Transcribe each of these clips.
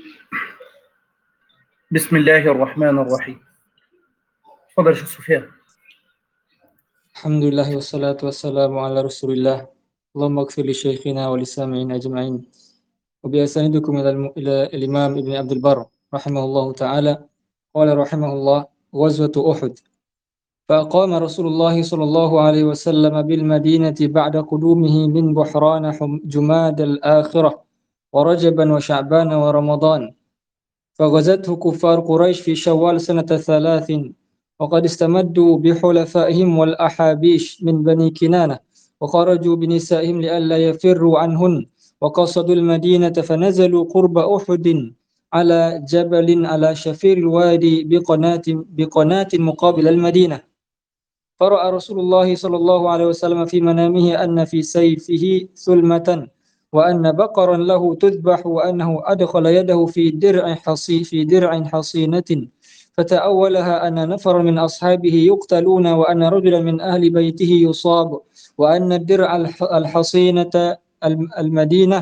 بسم الله الرحمن الرحيم. تفضل يا شيخ سفيان. الحمد لله والصلاة والسلام على رسول الله. اللهم اغفر لشيخنا وللسامعين أجمعين. وبأساندكم إلى الإمام ابن عبد البر رحمه الله تعالى. قال رحمه الله: غزوة أحد. فأقام رسول الله صلى الله عليه وسلم بالمدينة بعد قدومه من بحران جماد الآخرة ورجبا وشعبان ورمضان، فغزته كفار قريش في شوال سنة 3، وقد استمدوا بحلفائهم والأحابيش من بني كنانة، وخرجوا بنسائهم لئلا يفروا عنهن، وقصدوا المدينة فنزلوا قرب أحد على جبل على شفير الوادي بقناة مقابل المدينة. فرأى رسول الله صلى الله عليه وسلم في منامه أن في سيفه ثلمة، وأن بقرا له تذبح، وأنه أدخل يده في درع حصينة، فتأولها أن نفر من أصحابه يقتلون، وأن رجلا من أهل بيته يصاب، وأن الدرع الحصينة المدينة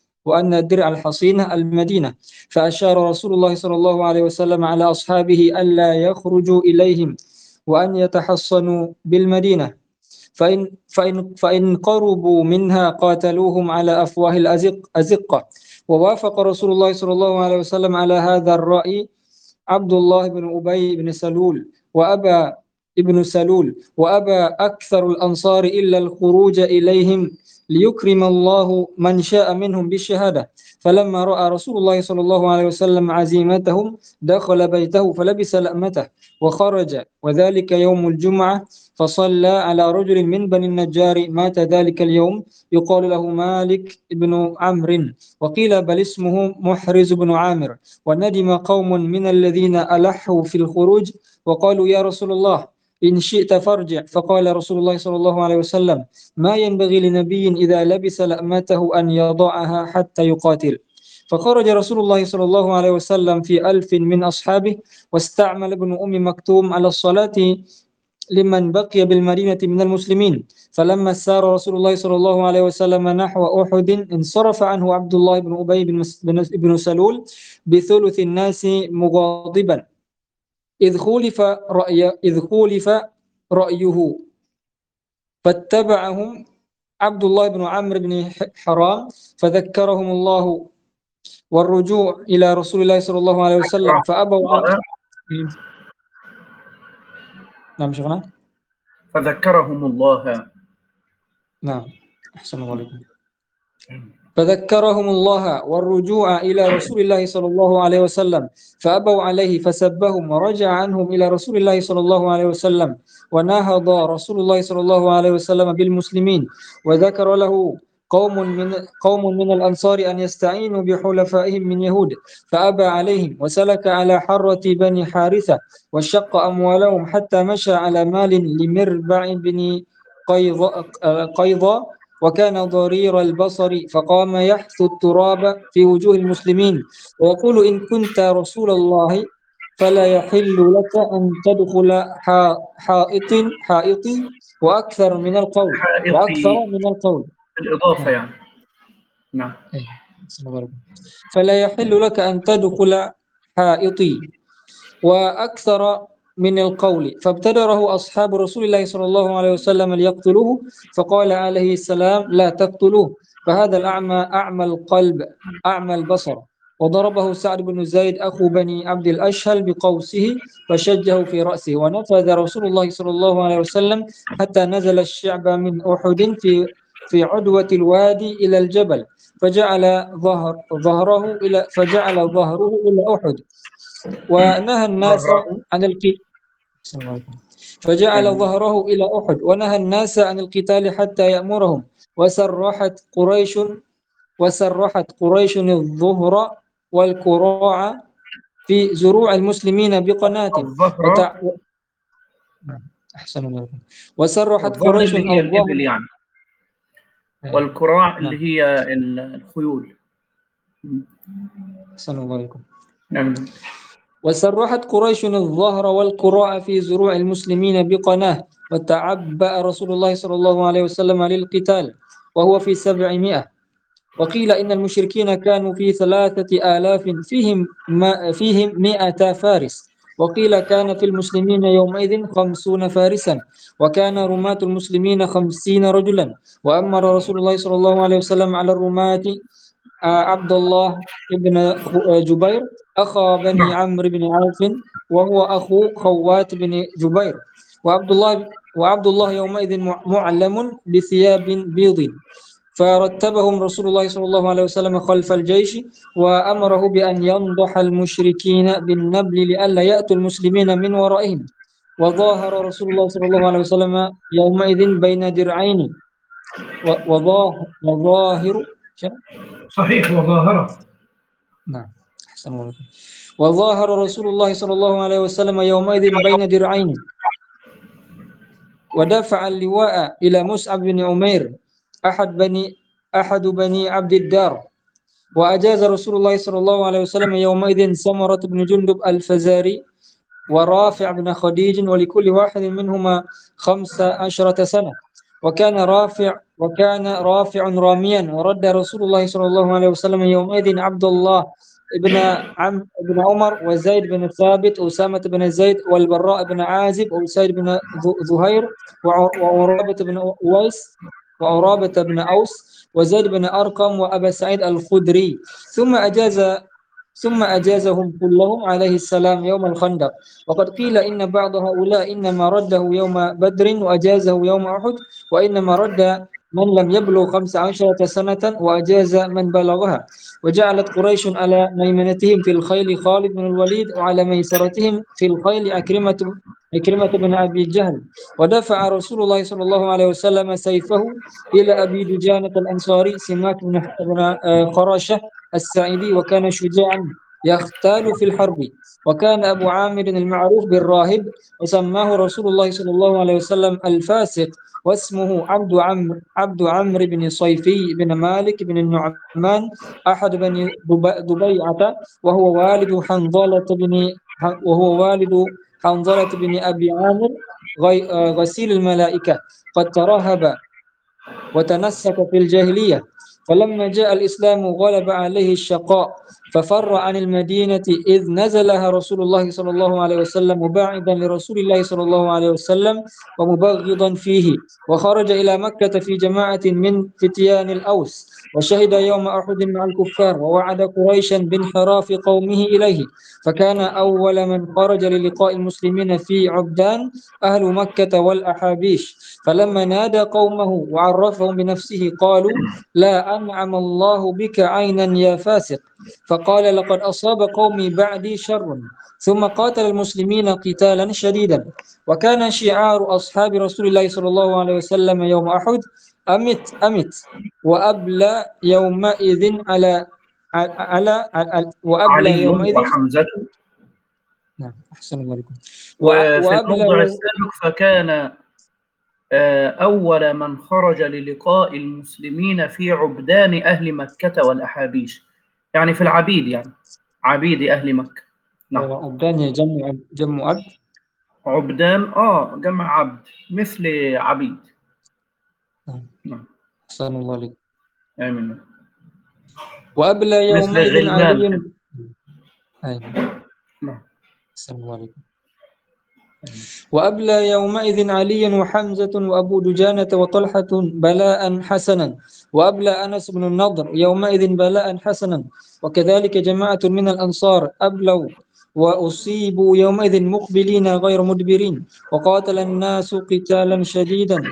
المدينة. فأشار رسول الله صلى الله عليه وسلم على أصحابه ألا يخرجوا إليهم، وأن يتحصنوا بالمدينة، فإن قربوا منها قاتلوهم على أفواه الأزقة. ووافق رسول الله صلى الله عليه وسلم على هذا الرأي عبد الله بن أبي بن سلول وأبى أكثر الأنصار إلا الخروج إليهم ليكرم الله من شاء منهم بالشهادة. فلما رأى رسول الله صلى الله عليه وسلم عزيمتهم دخل بيته فلبس لأمته وخرج، وذلك يوم الجمعة، فصلى على رجل من بني النجار مات ذلك اليوم يقال له مالك بن عمرو، وقيل بل اسمه محرز بن عامر. وندم قوم من الذين ألحوا في الخروج وقالوا: يا رسول الله إن شئت فارجع. فقال رسول الله صلى الله عليه وسلم: ما ينبغي لنبي إذا لبس لأمته أن يضعها حتى يقاتل. فخرج رسول الله صلى الله عليه وسلم في 1000 من أصحابه، واستعمل ابن أم مكتوم على الصلاة لمن بقي بالمدينة من المسلمين. فلما سار رسول الله صلى الله عليه وسلم نحو أحد انصرف عنه عبد الله بن أبي بن سلول بثلث الناس مغاضبا، إذ خولف رأيه، فاتبعهم عبد الله بن عمرو بن حرام فذكرهم الله والرجوع إلى رسول الله صلى الله عليه وسلم فأبوا عنه. نعم شيخنا. فذكرهم الله. نعم أحسن الله عليكم. فذكرهم الله والرجوع إلى رسول الله صلى الله عليه وسلم فأبوا عليه فسبهم، ورجع عنهم إلى رسول الله صلى الله عليه وسلم، ونهض رسول الله صلى الله عليه وسلم بالمسلمين، وذكر له قوم من الأنصار أن يستعينوا بحلفائهم من يهود، فأبى عليهم، وسلك على حرة بني حارثة وشق أموالهم حتى مشى على مال لمربع بن قيضة، وكان ضرير البصر، فقام يحث التراب في وجوه المسلمين ويقول: إن كنت رسول الله فلا يحل لك أن تدخل حائطي وأكثر من القول الإضافة يعني. نعم. فلا يحل لك أن تدخل حائطي وأكثر من القول. فابتدره أصحاب رسول الله صلى الله عليه وسلم ليقتلوه، فقال عليه السلام: لا تقتلوه، فهذا الأعمى أعمى القلب أعمى البصر. وضربه سعد بن زيد أخو بني عبد الأشهل بقوسه فشجه في رأسه، ونفذ رسول الله صلى الله عليه وسلم حتى نزل الشعب من أحد في عدوة الوادي إلى الجبل، فجعل ظهره إلى أحد، ونهى الناس عن القتال حتى يأمرهم. وسرحت قريش الظهر والكراع في زروع المسلمين بقناة. وسرحت قريش اللي هي الإبل يعني، والكراع اللي هي الخيول. أحسن الله عليكم. نعم. وسرحت قريش الظهر والكراع في زروع المسلمين بقناة، وتعبأ رسول الله صلى الله عليه وسلم للقتال وهو في 700، وقيل إن المشركين كانوا في 3000 فيهم 100 فارس، وقيل كان في المسلمين يومئذ 50 فارسا، وكان رماة المسلمين 50 رجلا. وأمر رسول الله صلى الله عليه وسلم على الرماة عبد الله بن جبير أخا بني عمرو بن عوف، وهو أخو خوات بن جبير. وعبد الله يومئذ معلم بثياب بيض، فرتبهم رسول الله صلى الله عليه وسلم خلف الجيش، وأمره بأن ينضح المشركين بالنبل لئلا يأتوا المسلمين من ورائهم. وظاهر رسول الله صلى الله عليه وسلم يومئذ بين درعين. وظاهر صحيح وظاهرة. نعم أحسن الله عليكم. وظاهر رسول الله صلى الله عليه وسلم يومئذ بين درعين، ودفع اللواء إلى مصعب بن عمير أحد بني عبد الدار. وأجاز رسول الله صلى الله عليه وسلم يومئذ سمرة بن جندب الفزاري ورافع بن خديج، ولكل واحد منهما 15 سنة. وكان رافع راميا، ورد رسول الله صلى الله عليه وسلم يومئذ عبد الله ابن عمر وزيد بن ثابت وأسامة بن زيد والبراء بن عازب وسيد بن ظهير وعرابة بن أوس وزيد بن أرقم وأبا سعيد الخدري، ثم أجازهم كلهم عليه السلام يوم الخندق. وقد قيل إن بعض هؤلاء إنما رده يوم بدر وأجازه يوم أحد، وإنما رد من لم يبلغ 15 سنة وأجاز من بلغها. وجعلت قريش على ميمنتهم في الخيل خالد بن الوليد، وعلى ميسرتهم في الخيل عكرمة بن أبي جهل. ودفع رسول الله صلى الله عليه وسلم سيفه إلى أبي دجانة الأنصاري سماك بن خراشة السعيدي، وكان شجاعا يختال في الحرب. وكان أبو عامر المعروف بالراهب، وسماه رسول الله صلى الله عليه وسلم الفاسق، واسمه عبد عمرو بن صيفي بن مالك بن النعمان أحد بني ضبيعة، وهو والد حنظلة بن أبي عامر غسيل الملائكة، قد ترهب وتنسك في الجاهلية. فلما جاء الإسلام غلب عليه الشقاء، ففر عن المدينة إذ نزلها رسول الله صلى الله عليه وسلم مباعدا لرسول الله صلى الله عليه وسلم ومبغضا فيه، وخرج إلى مكة في جماعة من فتيان الأوس، وشهد يوم أحد مع الكفار، ووعد قريشا بانحراف قومه إليه. فكان أول من خرج للقاء المسلمين في عبدان أهل مكة والأحابيش. فلما نادى قومه وعرفهم بنفسه قالوا: لا أنعم الله بك عينا يا فاسق. فقال: لقد أصاب قومي بعدي شر. ثم قاتل المسلمين قتالا شديدا. وكان شعار أصحاب رسول الله صلى الله عليه وسلم يوم أحد: أمت أمت. وأبلى يومئذ وأبلى يومئذ وحمزة. نعم أحسن الله عليكم. وفي الموضع السابق فكان أول من خرج للقاء المسلمين في عبدان أهل مكة والأحابيش، يعني في العبيد، يعني عبيد أهل مكة. نعم. عبدان جمع عبد. عبدان جمع عبد مثل عبيد. نعم أحسن الله عليكم. آمين. وأبلى يومئذ علي. نعم أحسن الله عليكم. وأبلى يومئذ علي وحمزة وأبو دجانة وطلحة بلاء حسنا، وأبلى أنس بن النضر يومئذ بلاء حسنا، وكذلك جماعة من الأنصار أبلوا وأصيبوا يومئذ مقبلين غير مدبرين. وقاتل الناس قتالا شديدا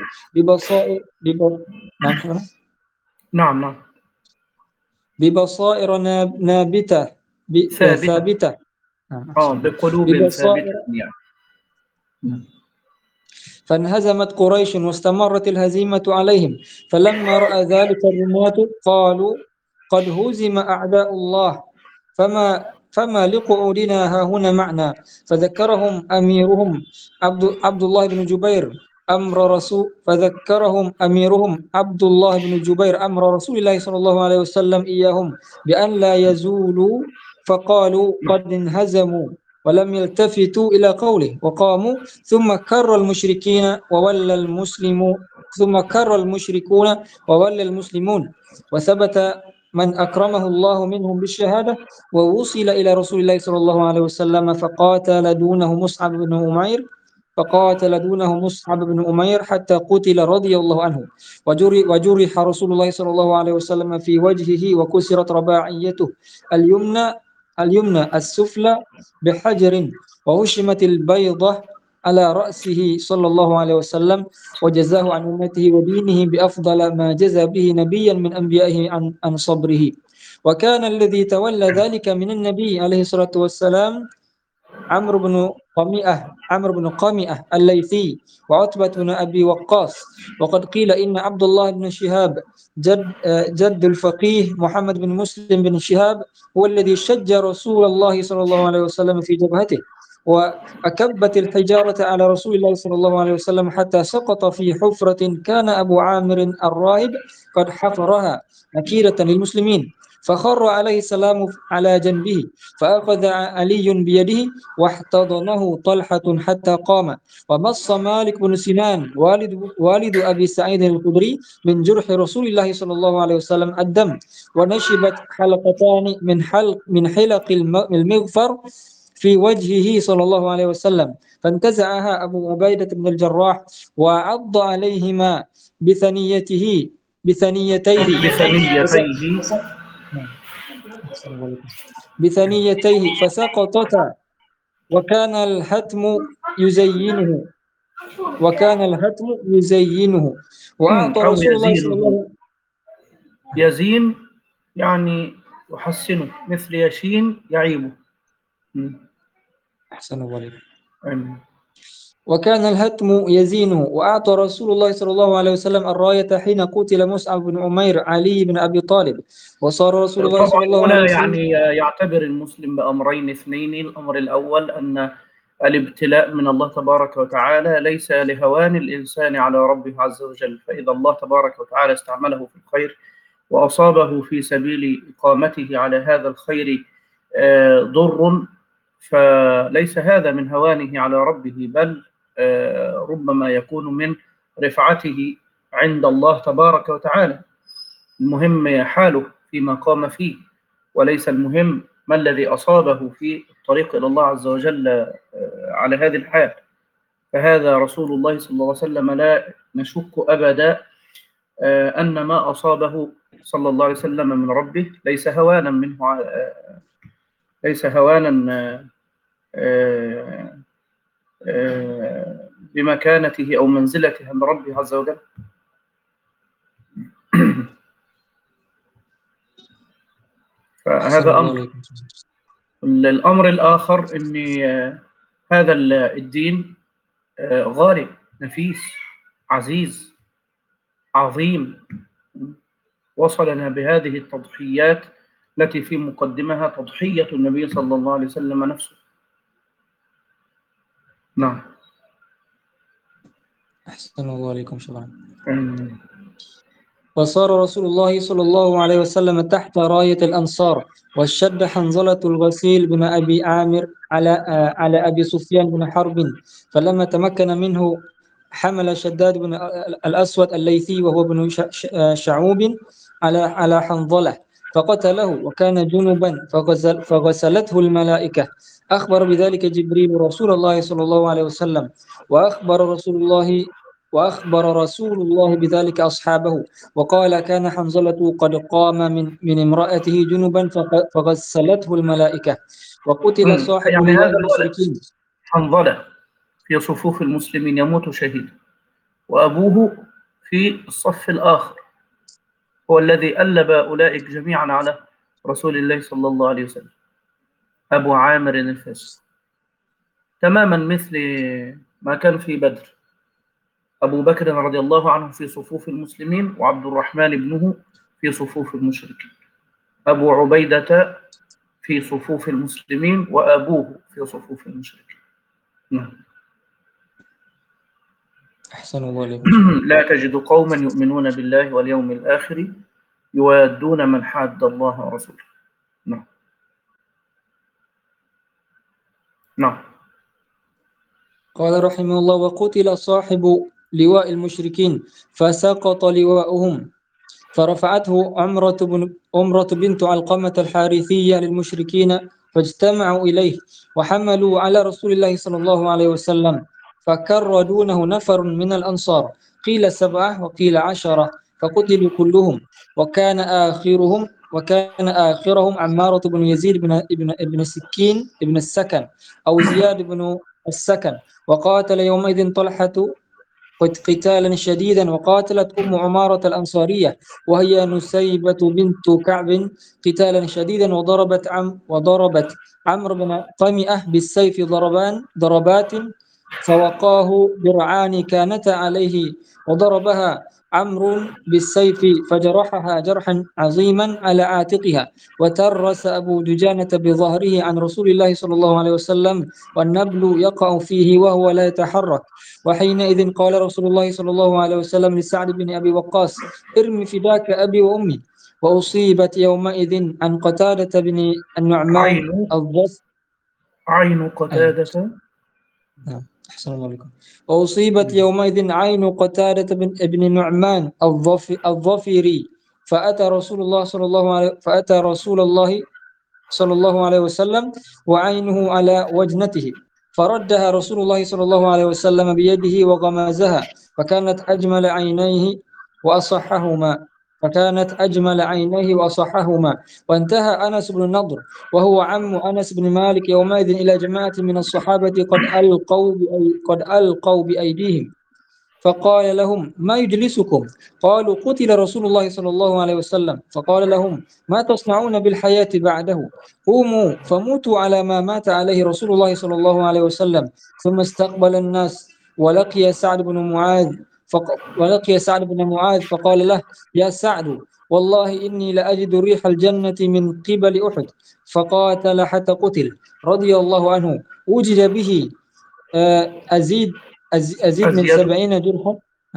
نعم ببصائر نابتة ثابتة. بقلوب ثابتة يعني. فانهزمت قريش واستمرت الهزيمة عليهم. فلما رأى ذلك الرماة قالوا: قد هزم أعداء الله، فما لقعودنا هاهنا معنا. فذكرهم أميرهم عبد الله بن جبير أمر رسول الله صلى الله عليه وسلم إياهم بأن لا يزولوا، فقالوا: قد انهزموا، ولم يلتفتوا إلى قوله وقاموا. ثم كر المشركين وولى ثم كر المشركون وولى المسلمون، وثبت من أكرمه الله منهم بالشهادة، ووصل إلى رسول الله صلى الله عليه وسلم فقاتل دونه مصعب بن أمير حتى قتل رضي الله عنه، وجرح رسول الله صلى الله عليه وسلم في وجهه، وكسرت رباعيته اليمنى السفلى بحجر، وهشمت البيضة على رأسه صلى الله عليه وسلم، وجزاه عن أمته ودينه بأفضل ما جزى به نبيا من أنبيائه عن صبره. وكان الذي تولى ذلك من النبي عليه الصلاة والسلام عمرو بن قمئة الليثي، وعتبة بن أبي وقاص. وقد قيل إن عبد الله بن شهاب جد الفقيه محمد بن مسلم بن شهاب هو الذي شج رسول الله صلى الله عليه وسلم في جبهته، وأكبت الحجارة على رسول الله صلى الله عليه وسلم حتى سقط في حفرة كان أبو عامر الراهب قد حفرها نكيرة للمسلمين، فخر عليه السلام على جنبه، فأخذ علي بيده واحتضنه طلحة حتى قام، ومص مالك بن سنان والد أبي سعيد الخدري من جرح رسول الله صلى الله عليه وسلم الدم، ونشبت حلقتان من حلق المغفر في وجهه صلى الله عليه وسلم، فانتزعها أبو عبيدة بن الجراح وعض عليهما بثنيتيه فسقطتا، وكان الهتم يزينه وأعطى أو رسول الله صلى الله عليه وسلم. يزين يعني يحسنه، مثل يشين يعيبه. أحسن الله. وكان الهتم يزينه، وأعطى رسول الله صلى الله عليه وسلم الراية حين قتل مصعب بن عمير علي بن أبي طالب، وصار رسول الله صلى الله عليه وسلم يعني يعتبر المسلم بأمرين اثنين. الأمر الأول أن الابتلاء من الله تبارك وتعالى ليس لهوان الإنسان على ربه عز وجل، فإذا الله تبارك وتعالى استعمله في الخير وأصابه في سبيل إقامته على هذا الخير ضر، فليس هذا من هوانه على ربه، بل ربما يكون من رفعته عند الله تبارك وتعالى. المهم حاله فيما قام فيه، وليس المهم ما الذي أصابه في الطريق إلى الله عز وجل على هذه الحال. فهذا رسول الله صلى الله عليه وسلم لا نشك أبدا أن ما أصابه صلى الله عليه وسلم من ربه ليس هوانا منه، ليس هوانا بمكانته أو منزلته عند ربه عز وجل. فهذا أمر. الأمر الآخر أن هذا الدين غالي، نفيس، عزيز، عظيم، وصلنا بهذه التضحيات التي في مقدمها تضحية النبي صلى الله عليه وسلم نفسه. نعم. أحسن الله عليكم شكرا. وصار رسول الله صلى الله عليه وسلم تحت راية الأنصار، واشتد حنظلة الغسيل بن أبي عامر على أبي سفيان بن حرب، فلما تمكن منه حمل شداد بن الأسود الليثي وهو بن شعوب على حنظلة فقتله، وكان جنبا فغسلته الملائكة. أخبر بذلك جبريل رسول الله صلى الله عليه وسلم، وأخبر رسول الله بذلك أصحابه، وقال كان حنظلة قد قام من امرأته جنبا فغسلته الملائكة، وقتل صاحب يعني لواء هذا المشركين. حنظلة في صفوف المسلمين يموت شهيدا، وأبوه في الصف الآخر هو الذي ألب أولئك جميعا على رسول الله صلى الله عليه وسلم، أبو عامر الفاسق، تماما مثل ما كان في بدر. أبو بكر رضي الله عنه في صفوف المسلمين، وعبد الرحمن ابنه في صفوف المشركين. أبو عبيدة في صفوف المسلمين، وأبوه في صفوف المشركين. أحسن الله عليكم. لا تجد قوما يؤمنون بالله واليوم الآخر يوادون من حاد الله ورسوله. نعم. نعم. قال رحمه الله: وقتل صاحب لواء المشركين فسقط لواؤهم، فرفعته عمرة بنت علقمة الحارثية للمشركين فاجتمعوا إليه وحملوا على رسول الله صلى الله عليه وسلم، فكر دونه نفر من الأنصار، قيل 7 وقيل 10، فقتلوا كلهم، وكان آخرهم عمارة بن يزيد بن السكن أو زياد بن السكن. وقاتل يومئذ طلحة قتالا شديدا، وقاتلت أم عمارة الأنصارية وهي نسيبة بنت كعب قتالا شديدا، وضربت عمرو بن طمئة بالسيف ضربات فوقاه درعان كانتا عليه، وضربها عمرو بالسيف فجرحها جرحا عظيما على عاتقها، وترس أبو دجانة بظهره عن رسول الله صلى الله عليه وسلم والنبل يقع فيه وهو لا يتحرك. وحينئذ قال رسول الله صلى الله عليه وسلم لسعد بن أبي وقاص: ارم فداك أبي وأمي. وأصيبت يومئذ عن قتادة بن النعمان عين قتادة. نعم، أحسن الله عليكم. وأصيبت يومئذ عين قتادة بن النعمان الظفري، فأتى رسول الله صلى الله عليه وسلم وعينه على وجنته، فردها رسول الله صلى الله عليه وسلم بيده وغمزها، فكانت أجمل عينيه وأصحهما. وانتهى أنس بن النضر وهو عم أنس بن مالك يومئذ إلى جماعة من الصحابة قد ألقوا بأيديهم، فقال لهم: ما يجلسكم؟ قالوا: قتل رسول الله صلى الله عليه وسلم. فقال لهم: ما تصنعون بالحياة بعده؟ قوموا فموتوا على ما مات عليه رسول الله صلى الله عليه وسلم. ثم استقبل الناس ولقي سعد بن معاذ فقال له: يا سعد، والله إني لأجد ريح الجنة من قبل أحد. فقاتل حتى قتل رضي الله عنه. وجد به أزيد من 70 جرحا.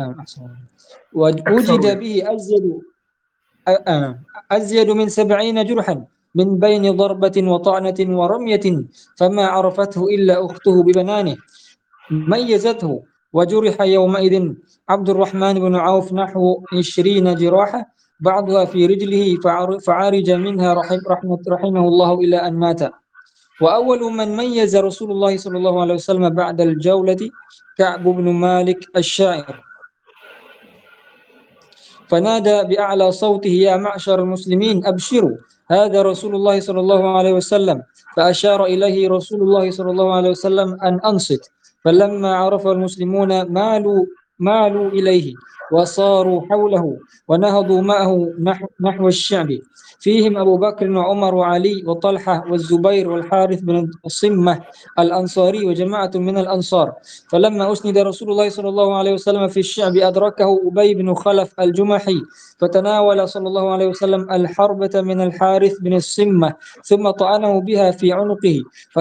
ووجد به أزيد من 70 جرحا من بين ضربة وطعنة ورمية، فما عرفته إلا أخته ببنانه ميزته. وجرح يومئذ عبد الرحمن بن عوف نحو 20 جراحة، بعضها في رجله فعرج منها رحمه الله إلى أن مات. وأول من ميز رسول الله صلى الله عليه وسلم بعد الجولة كعب بن مالك الشاعر، فنادى بأعلى صوته: يا معشر المسلمين أبشروا، هذا رسول الله صلى الله عليه وسلم. فأشار إليه رسول الله صلى الله عليه وسلم أن أنصت، فلما عرف المسلمون مالوا إليه وصاروا حوله ونهضوا معه نحو الشعب، فيهم أبو بكر وعمر وعلي وطلحة والزبير والحارث بن الصمة الأنصاري وجماعة من الأنصار. فلما أسند رسول الله صلى الله عليه وسلم في الشعب أدركه أبي بن خلف الجمحي، فتناول صلى الله عليه وسلم الحربة من الحارث بن الصمة ثم طعنه بها في عنقه،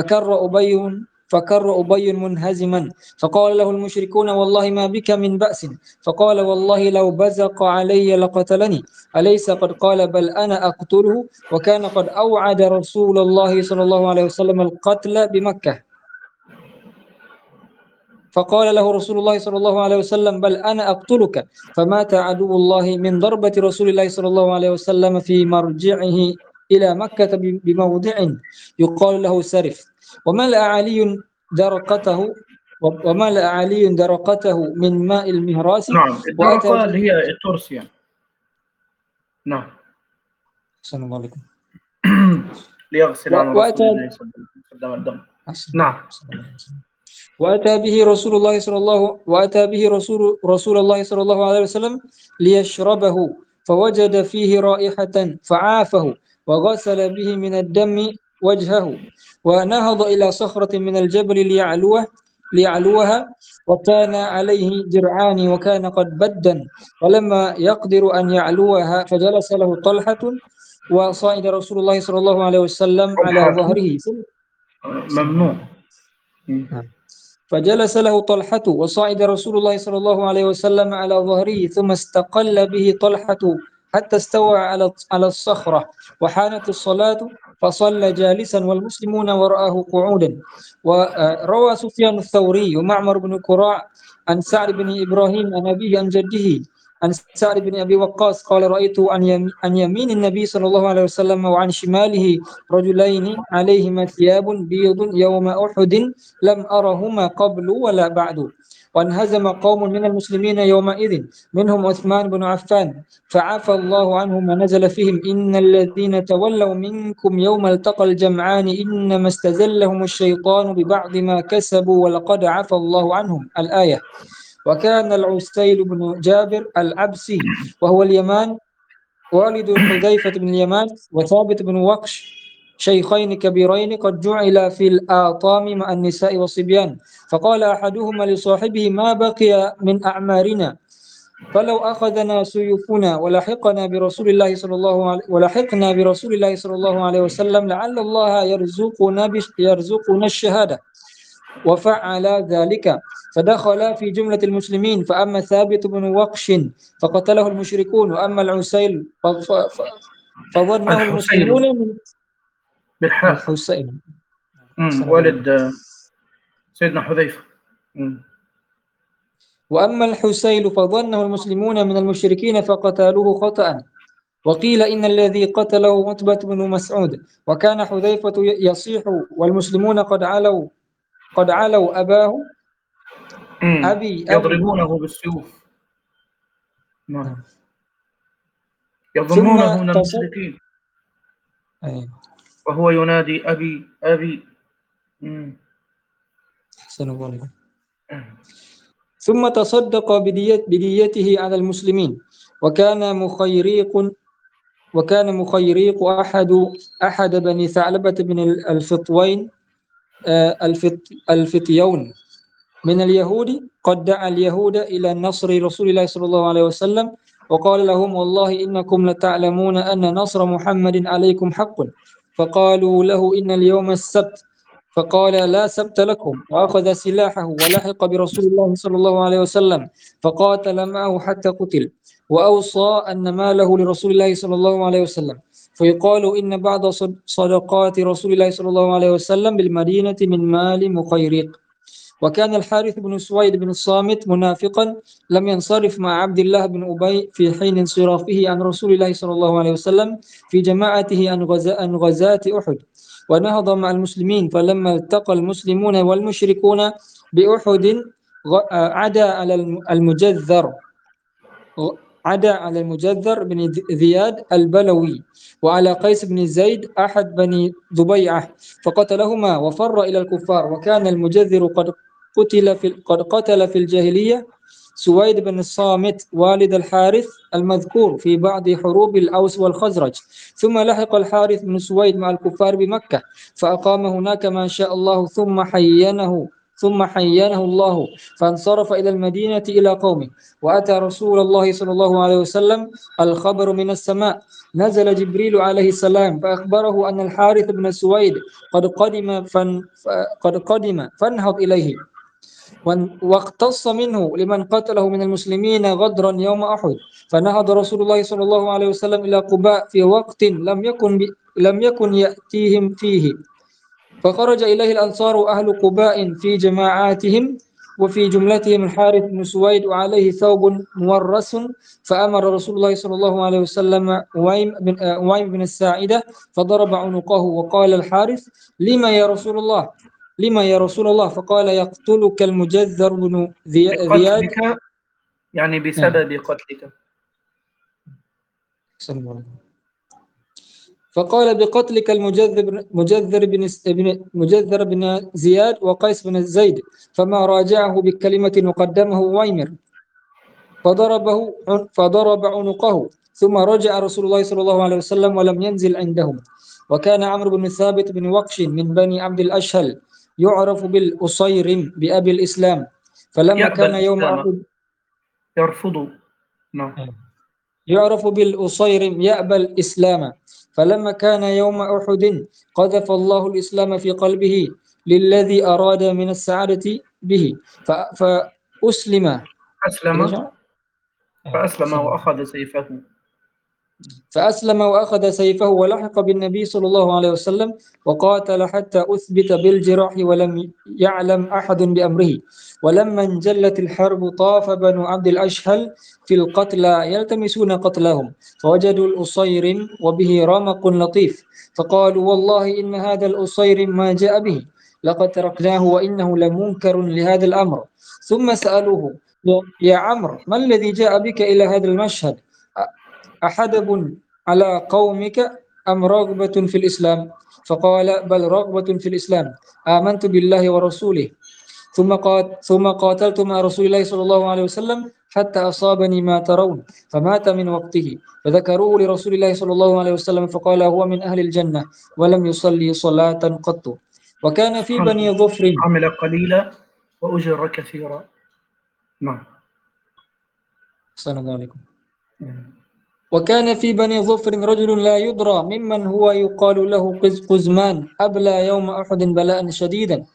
فكر أبي منهزما، فقال له المشركون: والله ما بك من بأس. فقال: والله لو بزق علي لقتلني، أليس قد قال: بل أنا أقتله؟ وكان قد أوعد رسول الله صلى الله عليه وسلم القتل بمكة. فقال له رسول الله صلى الله عليه وسلم: بل أنا أقتلك. فمات عدو الله من ضربة رسول الله صلى الله عليه وسلم في مرجعه إلى مكة بموضع يقال له سرف. وملأ علي درقته من ماء المهراس. نعم، الدرقة اللي هي الترسيا. نعم. السلام عليكم. ليغسل عن رسول الله صلى الله عليه وسلم الدم. نعم. وأتى به رسول الله صلى الله عليه وسلم ليشربه، فوجد فيه رائحة فعافه، وغسل به من الدم وجهه، ونهض إلى صخرة من الجبل ليعلوها، وكان عليه درعان وكان قد بدن، ولما يقدر أن يعلوها فجلس له طلحة، وصعد رسول الله صلى الله عليه وسلم على ظهره. ممنوع. فجلس له طلحة، وصعد رسول الله صلى الله عليه وسلم على ظهره، ثم استقل به طلحة حتى استوى على الصخرة، وحانت الصلاة فصلى جالسا والمسلمون وراءه قعودا. وروى سفيان الثوري ومعمر بن كراع عن سعد بن إبراهيم عن أبيه عن جده عن سعد بن أبي وقاص قال: رأيت عن يمين النبي صلى الله عليه وسلم وعن شماله رجلين عليهما ثياب بيض يوم أحد لم أرهما قبل ولا بعد. وانهزم قوم من المسلمين يومئذ منهم عثمان بن عفان فعفى الله عنهم ونزل فيهم: إن الذين تولوا منكم يوم التقى الجمعان إنما استزلهم الشيطان ببعض ما كسبوا ولقد عفى الله عنهم. الآية. وكان العسيل بن جابر العبسي وهو اليمان والد حذيفة بن اليمان وثابت بن وقش شيخين كبيرين قد جعل في الآطام مع النساء والصبيان، فقال أحدهما لصاحبه: ما بقي من أعمارنا فلو أخذنا سيوفنا ولحقنا برسول الله صلى الله عليه وسلم لعل الله يرزقنا الشهادة. وفعل ذلك فدخل في جملة المسلمين، فأما ثابت بن وقش فقتله المشركون، وأما العسيل فظنه المسلمون من بالحاء الحسين والد سيدنا حذيفة. وأما الحسين فظنه المسلمون من المشركين فقتلوه خطأ. وقيل إن الذي قتله عتبة بن مسعود. وكان حذيفة يصيح والمسلمون قد علوا أباه أبي يضربونه بالسيوف. ثم يظنونه من المشركين وهو ينادي أبي أبي. ثم تصدق بديته على المسلمين. وكان مخيريق أحد بني ثعلبة بن الفتيون من اليهود قد دعا اليهود إلى نصر رسول الله صلى الله عليه وسلم، وقال لهم: والله إنكم لتعلمون أن نصر محمد عليكم حق. فقالوا له: إن اليوم السبت. فقال: لا سبت لكم، وأخذ سلاحه ولحق برسول الله صلى الله عليه وسلم فقاتل معه حتى قتل، وأوصى أن ماله لرسول الله صلى الله عليه وسلم. فيقال إن بعض صدقات رسول الله صلى الله عليه وسلم بالمدينة من مال مخيريق. وكان الحارث بن سويد بن الصامت منافقا لم ينصرف مع عبد الله بن أبي في حين انصرافه عن رسول الله صلى الله عليه وسلم في جماعته عن غزاة أحد، ونهض مع المسلمين. فلما التقى المسلمون والمشركون بأحد عدا على المجذر بن ذياد البلوي وعلى قيس بن زيد أحد بني ضبيعة فقتلهما وفر إلى الكفار. وكان المجذر قد قتل في الجاهلية سويد بن الصامت والد الحارث المذكور في بعض حروب الأوس والخزرج. ثم لحق الحارث بن سويد مع الكفار بمكة فأقام هناك ما شاء الله ثم حينه الله فانصرف إلى المدينة إلى قومه. وأتى رسول الله صلى الله عليه وسلم الخبر من السماء، نزل جبريل عليه السلام فأخبره أن الحارث بن سويد قد قدم فانهض إليه. واقتص منه لمن قتله من المسلمين غدرا يوم أحد. فنهض رسول الله صلى الله عليه وسلم إلى قباء في وقت لم يكن يأتيهم فيه، فخرج إليه الأنصار وأهل قباء في جماعاتهم، وفي جملتهم الحارث بن سويد وعليه ثوب مورس. فأمر رسول الله صلى الله عليه وسلم وايم بن الساعدة فضرب عنقه، وقال الحارث: لما يا رسول الله؟ فقال: يقتلك المجذر بن ذياد. يعني بسبب قتلك. فقال: بقتلك المجذر بن زياد وقيس بن زيد. فما راجعه بكلمة وقدمه وايمر فضرب عنقه. ثم رجع رسول الله صلى الله عليه وسلم ولم ينزل عندهم. وكان عمرو بن ثابت بن وقش من بني عبد الأشهل يعرف بالأصيرم بأبي الإسلام. فلما كان يوم أحد يرفض يعرف بالأصيرم يأبى الإسلام. فلما كان يوم أحد قذف الله الإسلام في قلبه للذي أراد من السعادة به فأسلم وأخذ سيفه. فأسلم وأخذ سيفه ولحق بالنبي صلى الله عليه وسلم وقاتل حتى أثبت بالجراح ولم يعلم أحد بأمره. ولما انجلت الحرب طاف بنو عبد الأشهل في القتلى يلتمسون قتلهم فوجدوا الأصير وبه رمق لطيف فقالوا والله إن هذا الأصير ما جاء به لقد تركناه وإنه لمنكر لهذا الأمر. ثم سألوه يا عمرو ما الذي جاء بك إلى هذا المشهد أحدب على قومك أم رغبة في الإسلام؟ فقال بل رغبة في الإسلام آمنت بالله ورسوله ثم قاتلت مع رسول الله صلى الله عليه وسلم حتى أصابني ما ترون فمات من وقته فذكروه لرسول الله صلى الله عليه وسلم فقال هو من أهل الجنة ولم يصلي صلاة قط. وكان في بني ظفر عمل قليلا وأجر كثيرا. نعم. السلام عليكم. وكان في بني ظفر رجل لا يدرى ممن هو يقال له قزمان أبلى يوم أحد بلاء شديدا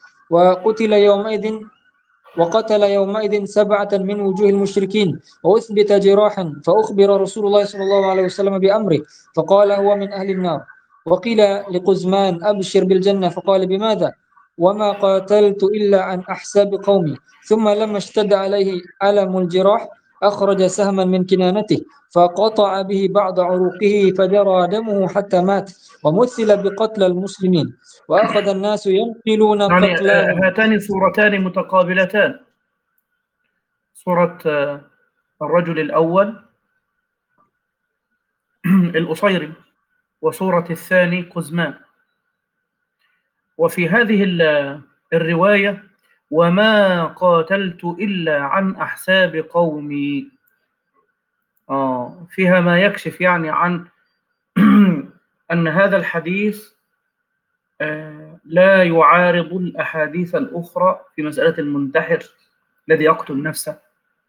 وقتل يومئذ 7 من وجوه المشركين وأثبت جراحا فأخبر رسول الله صلى الله عليه وسلم بأمره فقال هو من أهل النار. وقيل لقزمان أبشر بالجنة فقال بماذا؟ وما قاتلت إلا عن أحساب قومي. ثم لما اشتد عليه ألم الجراح أخرج سهما من كنانته فقطع به بعض عروقه فجرى دمه حتى مات ومثل بقتل المسلمين وأخذ الناس ينقلون يعني قتلاهم. هاتان صورتان متقابلتان، صورة الرجل الأول الأصيري وصورة الثاني قزمان. وفي هذه الرواية وما قاتلت إلا عن أحساب قومي، فيها ما يكشف يعني عن أن هذا الحديث لا يعارض الأحاديث الأخرى في مسألة المنتحر الذي يقتل نفسه،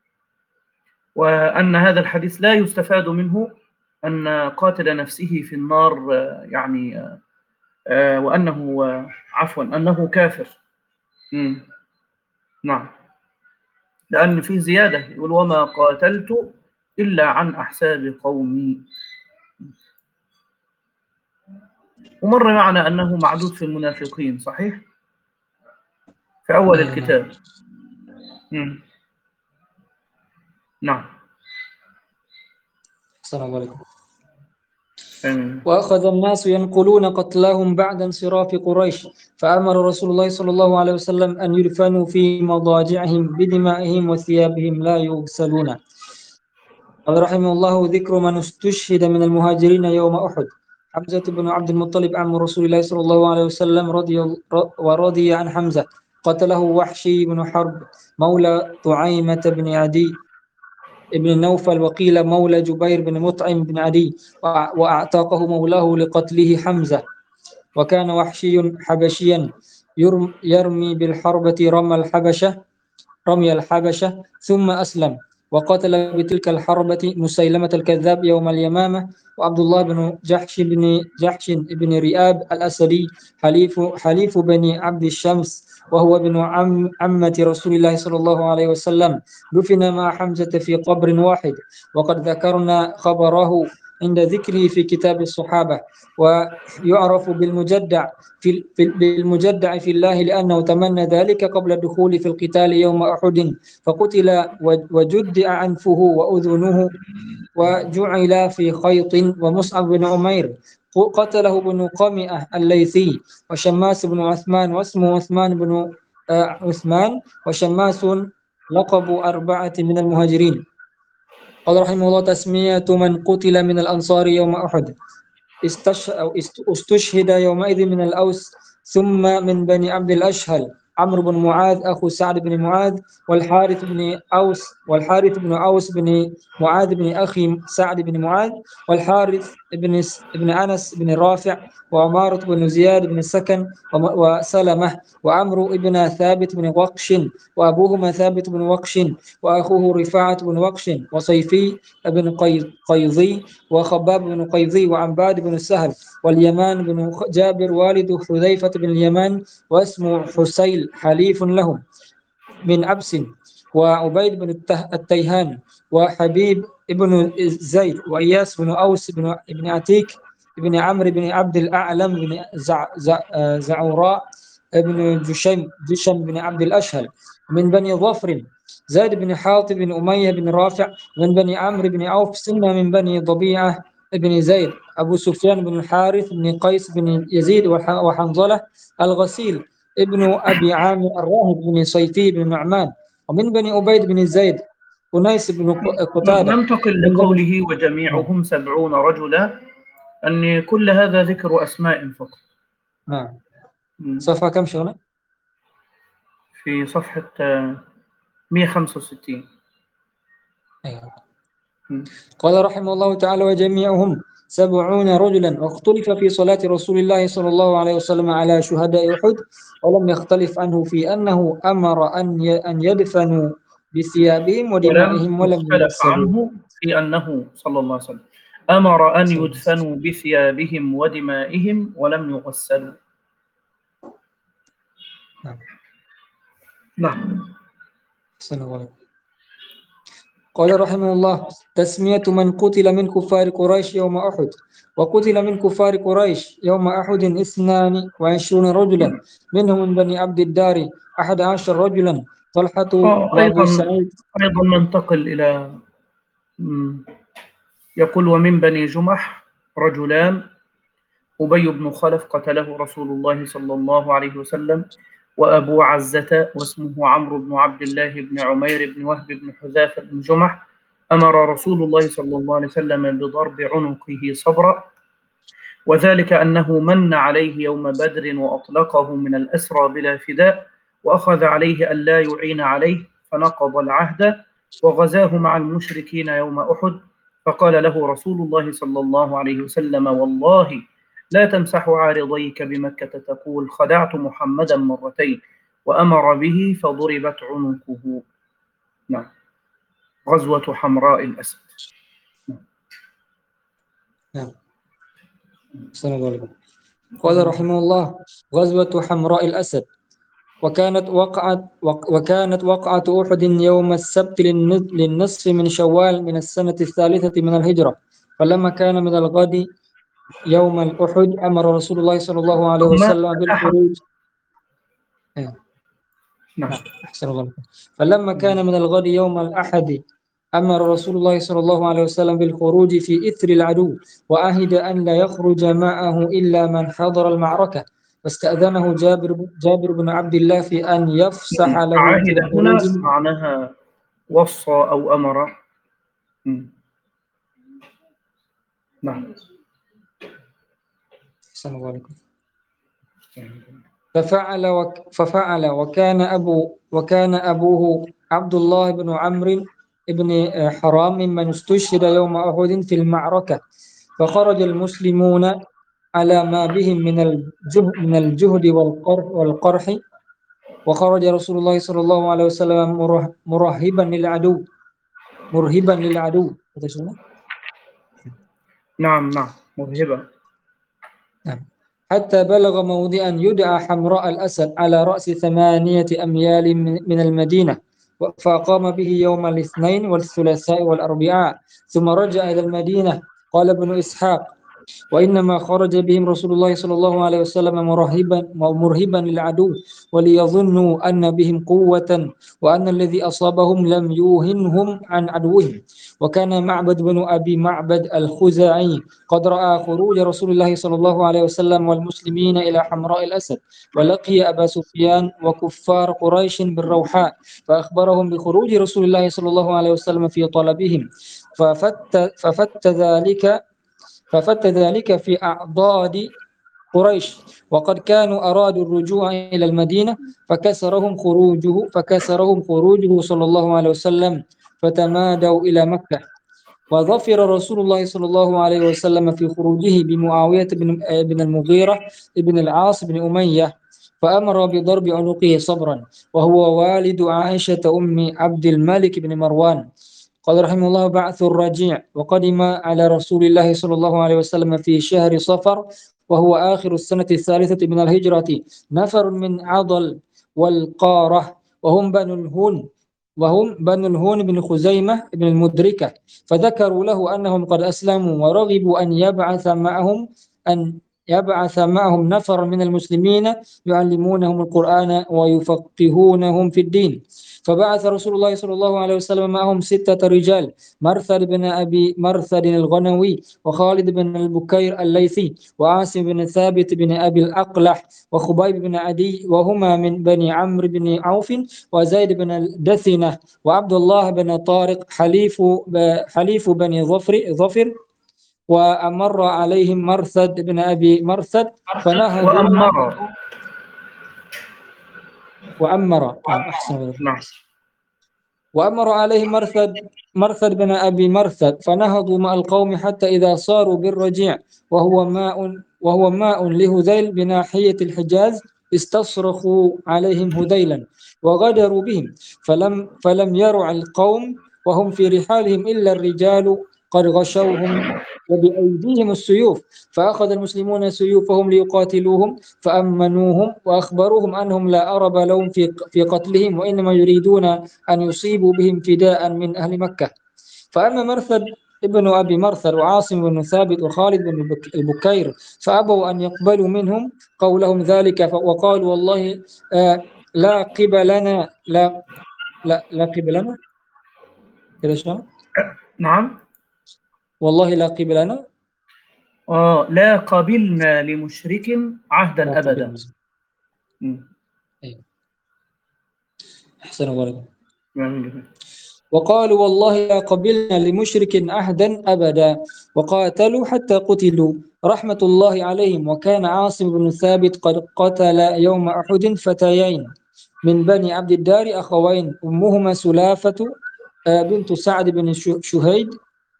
وأن هذا الحديث لا يستفاد منه أن قاتل نفسه في النار يعني وأنه عفوا أنه كافر. نعم، لأن في زيادة يقول وما قاتلت إلا عن أحساب قومي. ومر معنا أنه معدود في المنافقين، صحيح؟ في أول الكتاب. نعم. السلام عليكم. وأخذ الناس ينقلون قتلاهم بعد انصراف قريش فأمر رسول الله صلى الله عليه وسلم أن يدفنوا في مضاجعهم بدمائهم وثيابهم لا يغسلون. قال رحمه الله ذكر من استشهد من المهاجرين يوم أحد. حمزة بن عبد المطلب عم رسول الله صلى الله عليه وسلم ورضي عن حمزة قتله وحشي بن حرب مولى طعيمة بن عدي ابن نوفل وقيل مولى جبير بن مطعم بن عدي وأعتاقه مولاه لقتله حمزة. وكان وحشي حبشيا يرمي بالحربة رمي الحبشة ثم أسلم وقتل بتلك الحربة مسيلمة الكذاب يوم اليمامة وعبد الله بن جحش بن رئاب الأسدي حليف بني عبد الشمس وهو ابن عمة رسول الله صلى الله عليه وسلم دفن مع حمزة في قبر واحد وقد ذكرنا خبره عند ذكره في كتاب الصحابة. ويعرف بالمجدع في الله لأنه تمنى ذلك قبل الدخول في القتال يوم أحد فقتل وجدع أنفه وأذنه وجعل في خيط. ومصعب بن عمير قتله بن قمئة الليثي وشماس بن عثمان واسمه عثمان بن عثمان وشماس لقب 4 من المهاجرين. قال رحمه الله تسمية من قتل من الأنصار يوم أحد استشهد يومئذ من الأوس ثم من بني عبد الأشهل عمرو بن معاذ أخو سعد بن معاذ والحارث بن أوس بن معاذ بن أخي سعد بن معاذ والحارث بن أنس بن رافع وعمارة بن زياد بن السكن وسلمة وعمرو بن ثابت بن وقش وأبوهما ثابت بن وقش وأخوه رفاعة بن وقش وصيفي بن قيظي وخباب بن قيظي وعباد بن سهل واليمان بن جابر والد حذيفة بن اليمان واسمه حسيل حليف لهم من عبس وعبيد بن التيهان وحبيب ابن زيد، وإياس بن أوس بن عتيك، ابن عمرو بن عبد الأعلم بن زعوراء، ابن جشم بن عبد الأشهل. من بني ظفر زيد بن حاطب بن أمية بن رافع. من بني عمرو بن عوف سنة. من بني ضبيعة بن زيد أبو سفيان بن الحارث بن قيس بن يزيد وحنظلة الغسيل ابن أبي عامر الراهب بن صيفي بن نعمان. ومن بني أبيد بن زيد أنيس بن قتادة. ننتقل من بني لقوله وجميعهم 70 رجلا، أن كل هذا ذكر أسماء فقط. نعم. صفحة كم شغلة؟ في صفحة 165. أيوة. قال رحمه الله تعالى: وجميعهم 70 رجلا. واختلف في صلاة رسول الله صلى الله عليه وسلم على شهداء أحد، ولم يختلف عنه في أنه أمر أن يدفنوا بثيابهم ولم ودمائهم ولم يختلف يغسلوا. عنه في أنه صلى الله عليه وسلم أمر أن صلى الله عليه وسلم. يدفنوا بثيابهم ودمائهم ولم يغسلوا. نعم. صلى الله عليه وسلم. قال رحمه الله: تسمية من قتل من كفار قريش يوم أحد. وقتل من كفار قريش يوم أحد 22 رجلا، منهم من بني عبد الدار 11 رجلا، طلحة وأبو سعيد. أيضا ننتقل إلى يقول: ومن بني جمح رجلان، أبي بن خلف قتله رسول الله صلى الله عليه وسلم، وأبو عزة واسمه عمرو بن عبد الله بن عمير بن وهب بن حذافة بن جمح، أمر رسول الله صلى الله عليه وسلم بضرب عنقه صبرا، وذلك أنه من عليه يوم بدر وأطلقه من الأسرى بلا فداء، وأخذ عليه ألا يعين عليه، فنقض العهد وغزاه مع المشركين يوم أحد. فقال له رسول الله صلى الله عليه وسلم: والله لا تمسح عارضيك بمكة تقول خدعت محمدا مرتين، وأمر به فضربت عنقه. نعم. غزوة حمراء الأسد. نعم. صلى الله عليه وسلم. قال رحمه الله: غزوة حمراء الأسد. وكانت وقعة أحد يوم السبت للنصف من شوال من السنة 3 من الهجرة. فلما كان من الغد يوم الأحد أمر رسول الله صلى الله عليه وسلم بالخروج. نعم. أحسن الله. فلما كان من الغد يوم الأحد أمر رسول الله صلى الله عليه وسلم بالخروج في إثر العدو، وعهد أن لا يخرج معه إلا من حضر المعركة. فاستأذنه جابر بن عبد الله في أن يفسح له في عهد هنا الخروج. معناها وصى أو أمر. نعم. السلام عليكم. ففعل وكان أبوه عبد الله بن عمرو بن حرام ممن استشهد يوم أحد في المعركة. فخرج المسلمون على ما بهم من الجهد والقرح. وخرج رسول الله صلى الله عليه وسلم مرهبا للعدو. نعم. مرهبا. نعم. حتى بلغ موضعا يدعى حمراء الأسد على رأس 8 أميال من المدينة، فأقام به يوم الاثنين والثلاثاء والأربعاء، ثم رجع إلى المدينة. قال ابن إسحاق: وإنما خرج بهم رسول الله صلى الله عليه وسلم مرهبا للعدو، وليظنوا أن بهم قوة، وأن الذي أصابهم لم يوهنهم عن عدوهم. وكان معبد بن أبي معبد الخزاعي قد رأى خروج رسول الله صلى الله عليه وسلم والمسلمين إلى حمراء الأسد، ولقي أبا سفيان وكفار قريش بالروحاء، فأخبرهم بخروج رسول الله صلى الله عليه وسلم في طلبهم. ففت ذلك في أعضاد قريش، وقد كانوا أرادوا الرجوع إلى المدينة، فكسرهم خروجه صلى الله عليه وسلم، فتمادوا إلى مكة. وظفر رسول الله صلى الله عليه وسلم في خروجه بمعاوية بن المغيرة بن العاص بن أمية، فأمر بضرب عنقه صبرا، وهو والد عائشة أم عبد الملك بن مروان. قال رحمه الله: بعث الرجيع. وقدم على رسول الله صلى الله عليه وسلم في شهر صفر، وهو آخر السنة 3 من الهجرة، نفر من عضل والقارة، وهم بنو الهون وهم بنو الهون بن خزيمة بن المدركة، فذكروا له أنهم قد أسلموا ورغبوا أن يبعث معهم نفر من المسلمين يعلمونهم القرآن ويفقهونهم في الدين. فبعث رسول الله صلى الله عليه وسلم معهم 6 رجال: مرثد بن أبي مرثد الغنوي، وخالد بن البكير الليثي، وعاصم بن ثابت بن أبي الأقلح، وخبيب بن عدي، وهما من بني عمرو بن عوف، وزيد بن الدثنة، وعبد الله بن طارق حليف بني ظفر. وأمر عليهم مرثد بن أبي مرثد فنهضوا. أحسن. نعم. وأمر عليهم مرثد بن أبي مرثد فنهضوا مع القوم حتى إذا صاروا بالرجيع وهو ماء لهذيل بناحية الحجاز، استصرخوا عليهم هذيلا وغدروا بهم، فلم يرع القوم وهم في رحالهم إلا الرجال قد غشوهم وبأيديهم السيوف، فأخذ المسلمون سيوفهم ليقاتلوهم فأمنوهم وأخبروهم أنهم لا أرب لهم في قتلهم، وإنما يريدون أن يصيبوا بهم فداء من أهل مكة. فأما مرثد ابن أبي مرثد وعاصم بن ثابت وخالد بن البكير فأبوا أن يقبلوا منهم قولهم ذلك، وقالوا والله لا قبلنا لا قبلنا. نعم. والله لا قبلنا. لا قبلنا لمشرك عهدا أبدا. أحسن الله. وقالوا والله لا قبلنا لمشرك عهدا أبدا، وقاتلوا حتى قتلوا رحمة الله عليهم. وكان عاصم بن ثابت قد قتل يوم أحد فتيين من بني عبد الدار أخوين، أمهما سلافة بنت سعد بن شهيد،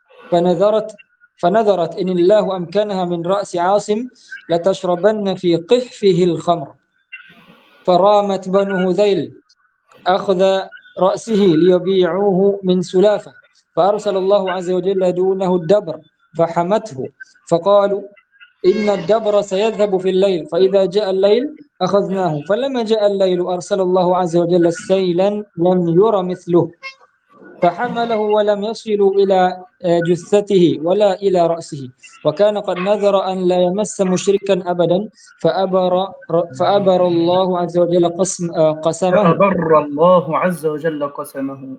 فنذرت إن الله أمكنها من رأس عاصم لتشربن في قحفه الخمر، فرامت بنو هذيل أخذ رأسه ليبيعوه من سلافة، فأرسل الله عز وجل دونه الدبر فحمته، فقالوا إن الدبر سيذهب في الليل، فإذا جاء الليل أخذناه. فلما جاء الليل أرسل الله عز وجل سيلا لم ير مثله، فحمله ولم يصلوا إلى جثته ولا إلى رأسه، وكان قد نذر أن لا يمس مشركا أبدا، فأبر الله عز وجل قسمه. فأبر الله عز وجل قسمه.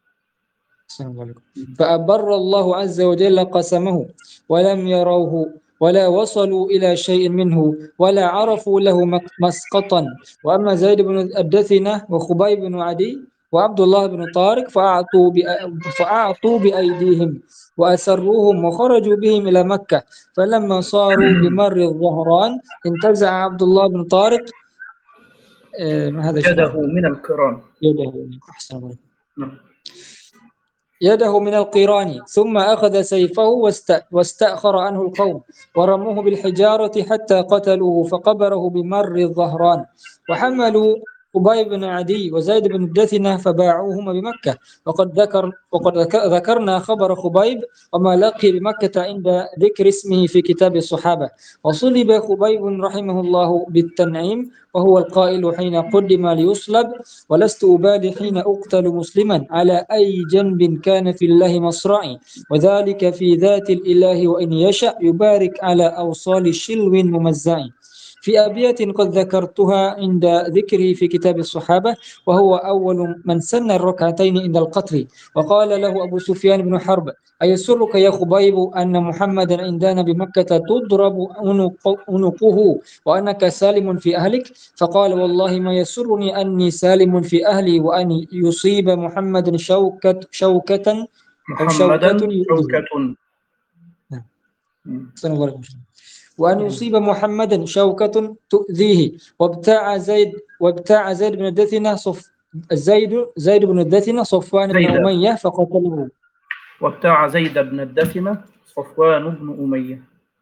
فأبر الله عز وجل قسمه ولم يروه ولا وصلوا إلى شيء منه ولا عرفوا له مسقطا. وأما زيد بن الدثنة وخبيب بن عدي وعبد الله بن طارق فأعطوا بأيديهم وأسروهم وخرجوا بهم إلى مكة، فلما صاروا بمر الظهران انتزع عبد الله بن طارق يده من القران. يده من القيران، ثم أخذ سيفه واستأخر عنه القوم ورموه بالحجارة حتى قتلوه، فقبره بمر الظهران. وحملوا خبيب بن عدي وزيد بن الدثنة فباعوهما بمكة. وقد ذكرنا خبر خبيب وما لقي بمكة عند ذكر اسمه في كتاب الصحابة. وصلب خبيب رحمه الله بالتنعيم، وهو القائل حين قدم ليصلب: ولست أبالي حين أقتل مسلما على أي جنب كان في الله مصرعي، وذلك في ذات الإله وإن يشأ يبارك على أوصال شلو ممزع. في أبيات قد ذكرتها عند ذكره في كتاب الصحابة، وهو أول من سن الركعتين عند القتل. وقال له أبو سفيان بن حرب: أيسرك يا خبيب أن محمدا عندنا بمكة تضرب عنقه وأنك سالم في أهلك؟ فقال: والله ما يسرني أني سالم في أهلي وأن يصيب محمد شوكة وأن يصيب محمدا شوكة تؤذيه. وابتاع زيد بن الدثنة زيد بن الدثنة صفوان بن أمية فقتله. وابتاع زيد بن الدثنة صفوان بن أمية.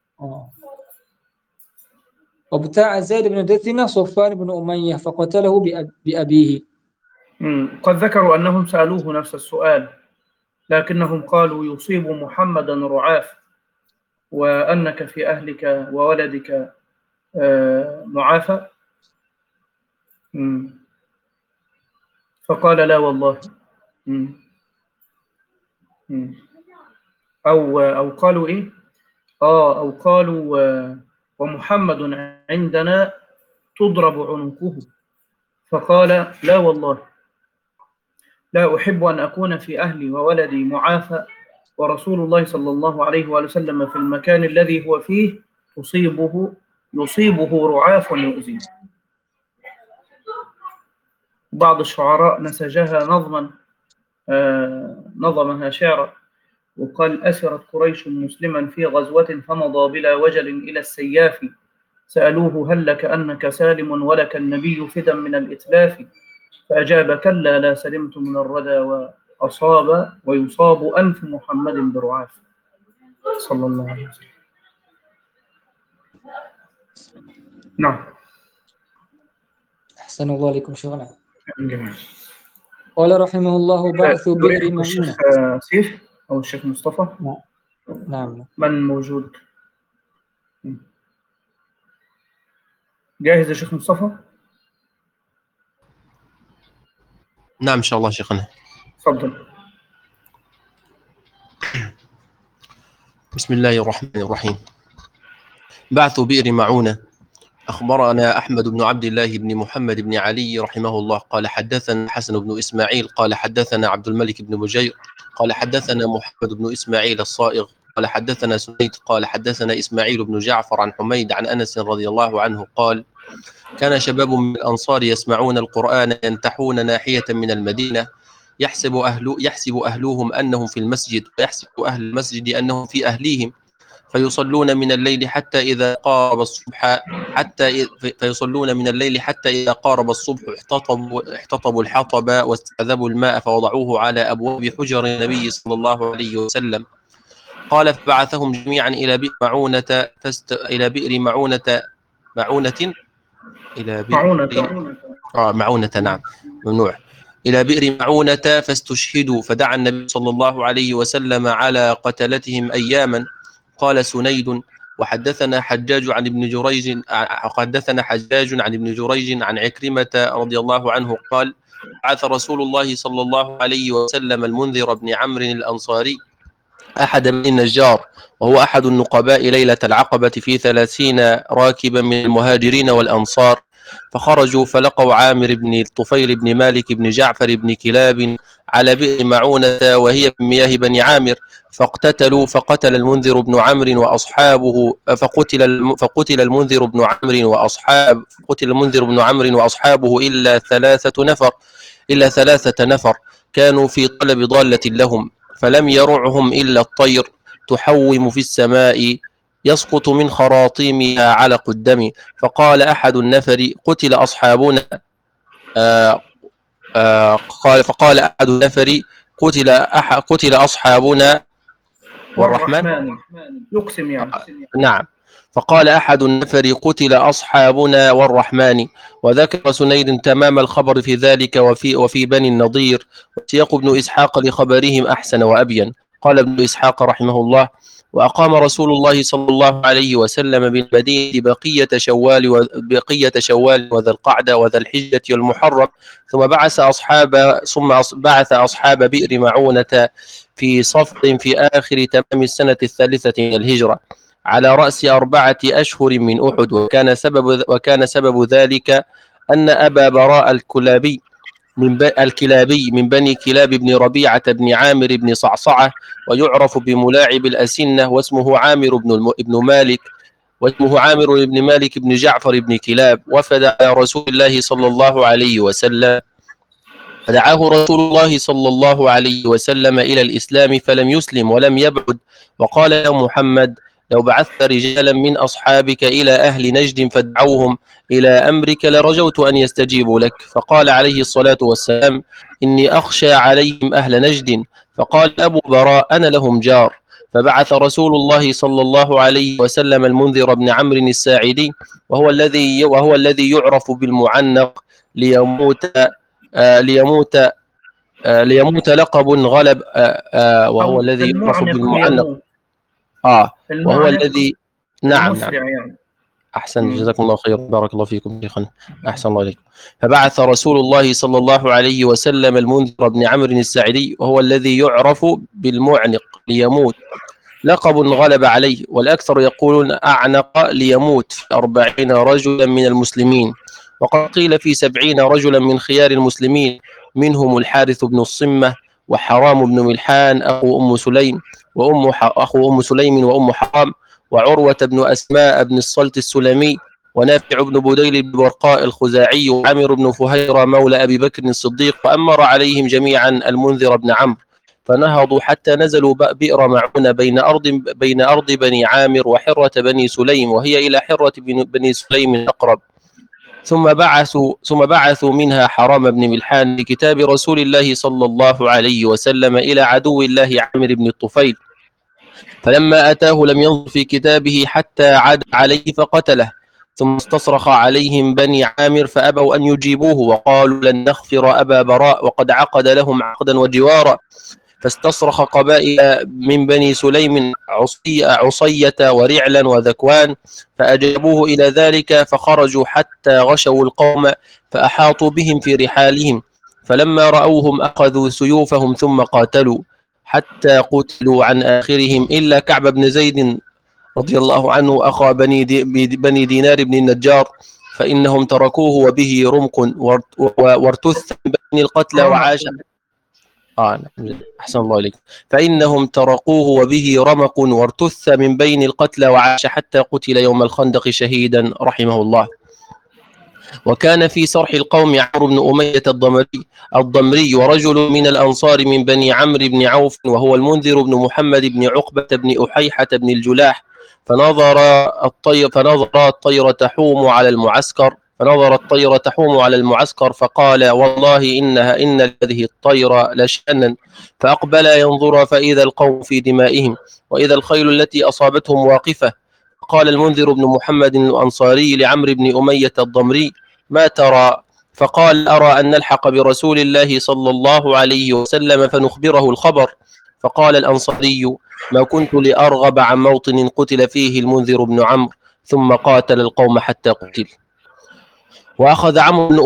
وابتاع زيد بن الدثنة صفوان بن أمية فقتله بأبيه. قد ذكروا أنهم سألوه نفس السؤال، لكنهم قالوا: يصيب محمدا رعاف وأنك في أهلك وولدك معافى. فقال: لا والله. مم. مم. أو قالوا إيه؟ أو قالوا ومحمد عندنا تضرب عنقه، فقال لا والله، لا أحب أن أكون في أهلي وولدي معافى، ورسول الله صلى الله عليه وآله وسلم في المكان الذي هو فيه يصيبه رعاف يؤذيه. بعض الشعراء نسجها نظما، نظمها شعرا، وقال: أسرت قريش مسلما في غزوة فمضى بلا وجل إلى السياف، سألوه هل لك أنك سالم ولك النبي فدا من الإتلاف، فأجاب: كلا لا سلمت من الردى، ويصاب أنف محمد برعاف صلى الله عليه وسلم. نعم. أحسن الله عليكم شيخنا. جميل. قال رحمه الله: بعث بئر يريدك الشيخ معونة. سيف أو الشيخ مصطفى؟ نعم. من موجود؟ جاهز يا شيخ مصطفى؟ نعم إن شاء الله شيخنا. تفضل. بسم الله الرحمن الرحيم. بعث بئر معونة. أخبرنا أحمد بن عبد الله بن محمد بن علي رحمه الله قال حدثنا حسن بن إسماعيل قال حدثنا عبد الملك بن مجير قال حدثنا محمد بن إسماعيل الصائغ قال حدثنا سنيد قال حدثنا إسماعيل بن جعفر عن حميد عن أنس رضي الله عنه قال: كان شباب من الأنصار يسمعون القرآن ينتحون ناحية من المدينة، يحسب أهلهم أنهم في المسجد، ويحسب أهل المسجد أنهم في أهليهم، فيصلون من الليل حتى إذا قارب الصبح احتطبوا الحطب واستعذبوا الماء فوضعوه على أبواب حجر النبي صلى الله عليه وسلم. قال: فبعثهم جميعا إلى بئر معونة نعم ممنوع إلى بئر معونة فاستشهدوا، فدعا النبي صلى الله عليه وسلم على قتلتهم أياما. قال سنيد: وحدثنا حجاج عن ابن جريج عن عكرمة رضي الله عنه قال: بعث رسول الله صلى الله عليه وسلم المنذر بن عمرو الأنصاري أحد من النجار، وهو أحد النقباء ليلة العقبة في 30 راكبا من المهاجرين والأنصار، فخرجوا فلقوا عامر بن الطفيل بن مالك بن جعفر بن كلاب على بئر معونة وهي من مياه بني عامر، فاقتتلوا، فقتل المنذر بن عمرو وأصحابه فقتل المنذر بن عمرو وأصحابه إلا ثلاثة نفر كانوا في طلب ضالة لهم، فلم يرعهم إلا الطير تحوم في السماء يسقط من خراطيمها علق الدم. فقال أحد النفر: قتل أصحابنا قتل أصحابنا والرحمن يقسم يعني. نعم. فقال أحد النفر: قتل أصحابنا والرحمن. وذكر سنيد تمام الخبر في ذلك وفي بني النضير، وسياق ابن إسحاق لخبرهم أحسن وأبين. قال ابن إسحاق رحمه الله: وأقام رسول الله صلى الله عليه وسلم بالمدينة بقية شوال وذا القعدة وذا الحجة والمحرم، ثم بعث أصحاب بئر معونة في صفد في آخر تمام السنة 3 من الهجرة على رأس 4 أشهر من أحد. وكان سبب ذلك أن أبا براء الكلابي من بني كلاب بن ربيعة بن عامر بن صعصعة، ويعرف بملاعب الأسنة، واسمه عامر بن مالك بن جعفر بن كلاب، وفد على رسول الله صلى الله عليه وسلم، فدعاه رسول الله صلى الله عليه وسلم إلى الإسلام فلم يسلم ولم يبعد، وقال يا محمد: لو بعثت رجالا من أصحابك إلى أهل نجد فادعوهم إلى أمرك لرجوت أن يستجيبوا لك. فقال عليه الصلاة والسلام: إني أخشى عليهم أهل نجد. فقال أبو براء: أنا لهم جار. فبعث رسول الله صلى الله عليه وسلم المنذر بن عمرو الساعدي، وهو الذي يعرف بالمعنق، ليموت لقب غلب، وهو الذي يعرف بالمعنق. وهو الذي نعم المسرع يعني. أحسن، جزاكم الله خير، بارك الله فيكم شيخنا، أحسن الله إليكم. فبعث رسول الله صلى الله عليه وسلم المنذر بن عمرو الساعدي، وهو الذي يعرف بالمعنق ليموت، لقب غلب عليه، والأكثر يقولون أعنق ليموت، في 40 رجلا من المسلمين، وقد قيل في 70 رجلا من خيار المسلمين، منهم الحارث بن الصمة، وحرام بن ملحان أخو أم سليم أخو أم سليم وأم حرام، وعروة بن أسماء بن الصلت السلمي، ونافع بن بديل بن برقاء الخزاعي، وعامر بن فهيرة مولى أبي بكر الصديق، وأمر عليهم جميعا المنذر بن عمرو، فنهضوا حتى نزلوا بئر معونة بين أرض بني عامر وحرة بني سليم، وهي إلى حرة بني سليم أقرب. ثم بعثوا منها حرام بن ملحان بكتاب رسول الله صلى الله عليه وسلم إلى عدو الله عامر بن الطفيل، فلما أتاه لم ينظر في كتابه حتى عاد عليه فقتله، ثم استصرخ عليهم بني عامر فأبوا أن يجيبوه، وقالوا لن نغفر أبا براء وقد عقد لهم عقدا وجوارا، فاستصرخ قبائل من بني سليم عصية ورعلا وذكوان، فأجابوه إلى ذلك، فخرجوا حتى غشوا القوم فأحاطوا بهم في رحالهم، فلما رأوهم أخذوا سيوفهم ثم قاتلوا حتى قتلوا عن آخرهم، إلا كعب بن زيد رضي الله عنه أخا بني دينار بن النجار، فإنهم تركوه وبه رمق وارتث بين القتلى وعاش. أحسن الله إليك. فإنهم تركوه وبه رمق وارتث من بين القتلى وعاش حتى قتل يوم الخندق شهيدا رحمه الله. وكان في صرح القوم عمرو بن أمية الضمري ورجل من الأنصار من بني عمرو بن عوف، وهو المنذر بن محمد بن عقبة بن أحيحة بن الجلاح، فنظر الطير تحوم على المعسكر فقال والله إن هذه الطير لشأنا، فأقبل ينظر فإذا القوم في دمائهم، وإذا الخيل التي أصابتهم واقفة. قال المنذر بن محمد الأنصاري لعمرو بن أمية الضمري ما ترى؟ فقال أرى أن نلحق برسول الله صلى الله عليه وسلم فنخبره الخبر. فقال الأنصاري ما كنت لأرغب عن موطن قتل فيه المنذر بن عمرو، ثم قاتل القوم حتى قتل. وأخذوا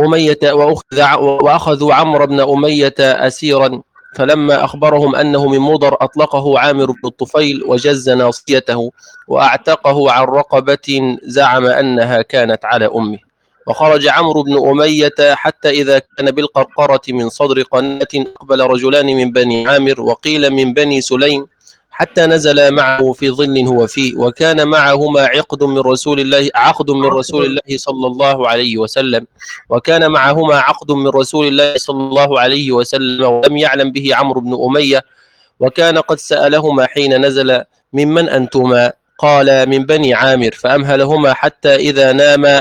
عمرو بن أمية أسيرا، فلما أخبرهم أنه من مضر أطلقه عامر بن الطفيل وجز ناصيته وأعتقه عن رقبة زعم أنها كانت على أمه. وخرج عمرو بن أمية حتى إذا كان بالقرقرة من صدر قناة أقبل رجلان من بني عامر وقيل من بني سليم حتى نزل معه في ظل هو فيه، وكان معهما عقد من رسول الله صلى الله عليه وسلم، ولم يعلم به عمرو بن أمية، وكان قد سألهما حين نزل ممن أنتما؟ قال من بني عامر، فأمهلهما حتى إذا ناما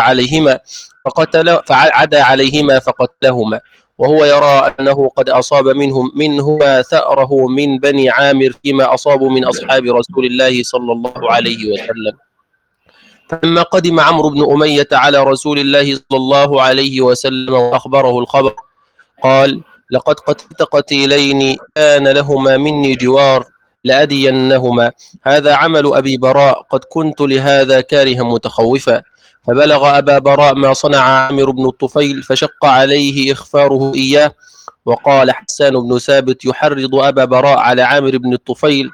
عدا عليهما فقتلهما، وهو يرى أنه قد أصاب منهما ثأره من بني عامر فيما أصابوا من أصحاب رسول الله صلى الله عليه وسلم. فلما قدم عمرو بن أمية على رسول الله صلى الله عليه وسلم وأخبره الخبر قال لقد قتلت قتيلين كان لهما مني جوار لأدينهما، هذا عمل أبي براء، قد كنت لهذا كارها متخوفا. فبلغ أبا براء ما صنع عامر بن الطفيل فشق عليه إخفاره إياه. وقال حسان بن ثابت يحرض أبا براء على عامر بن الطفيل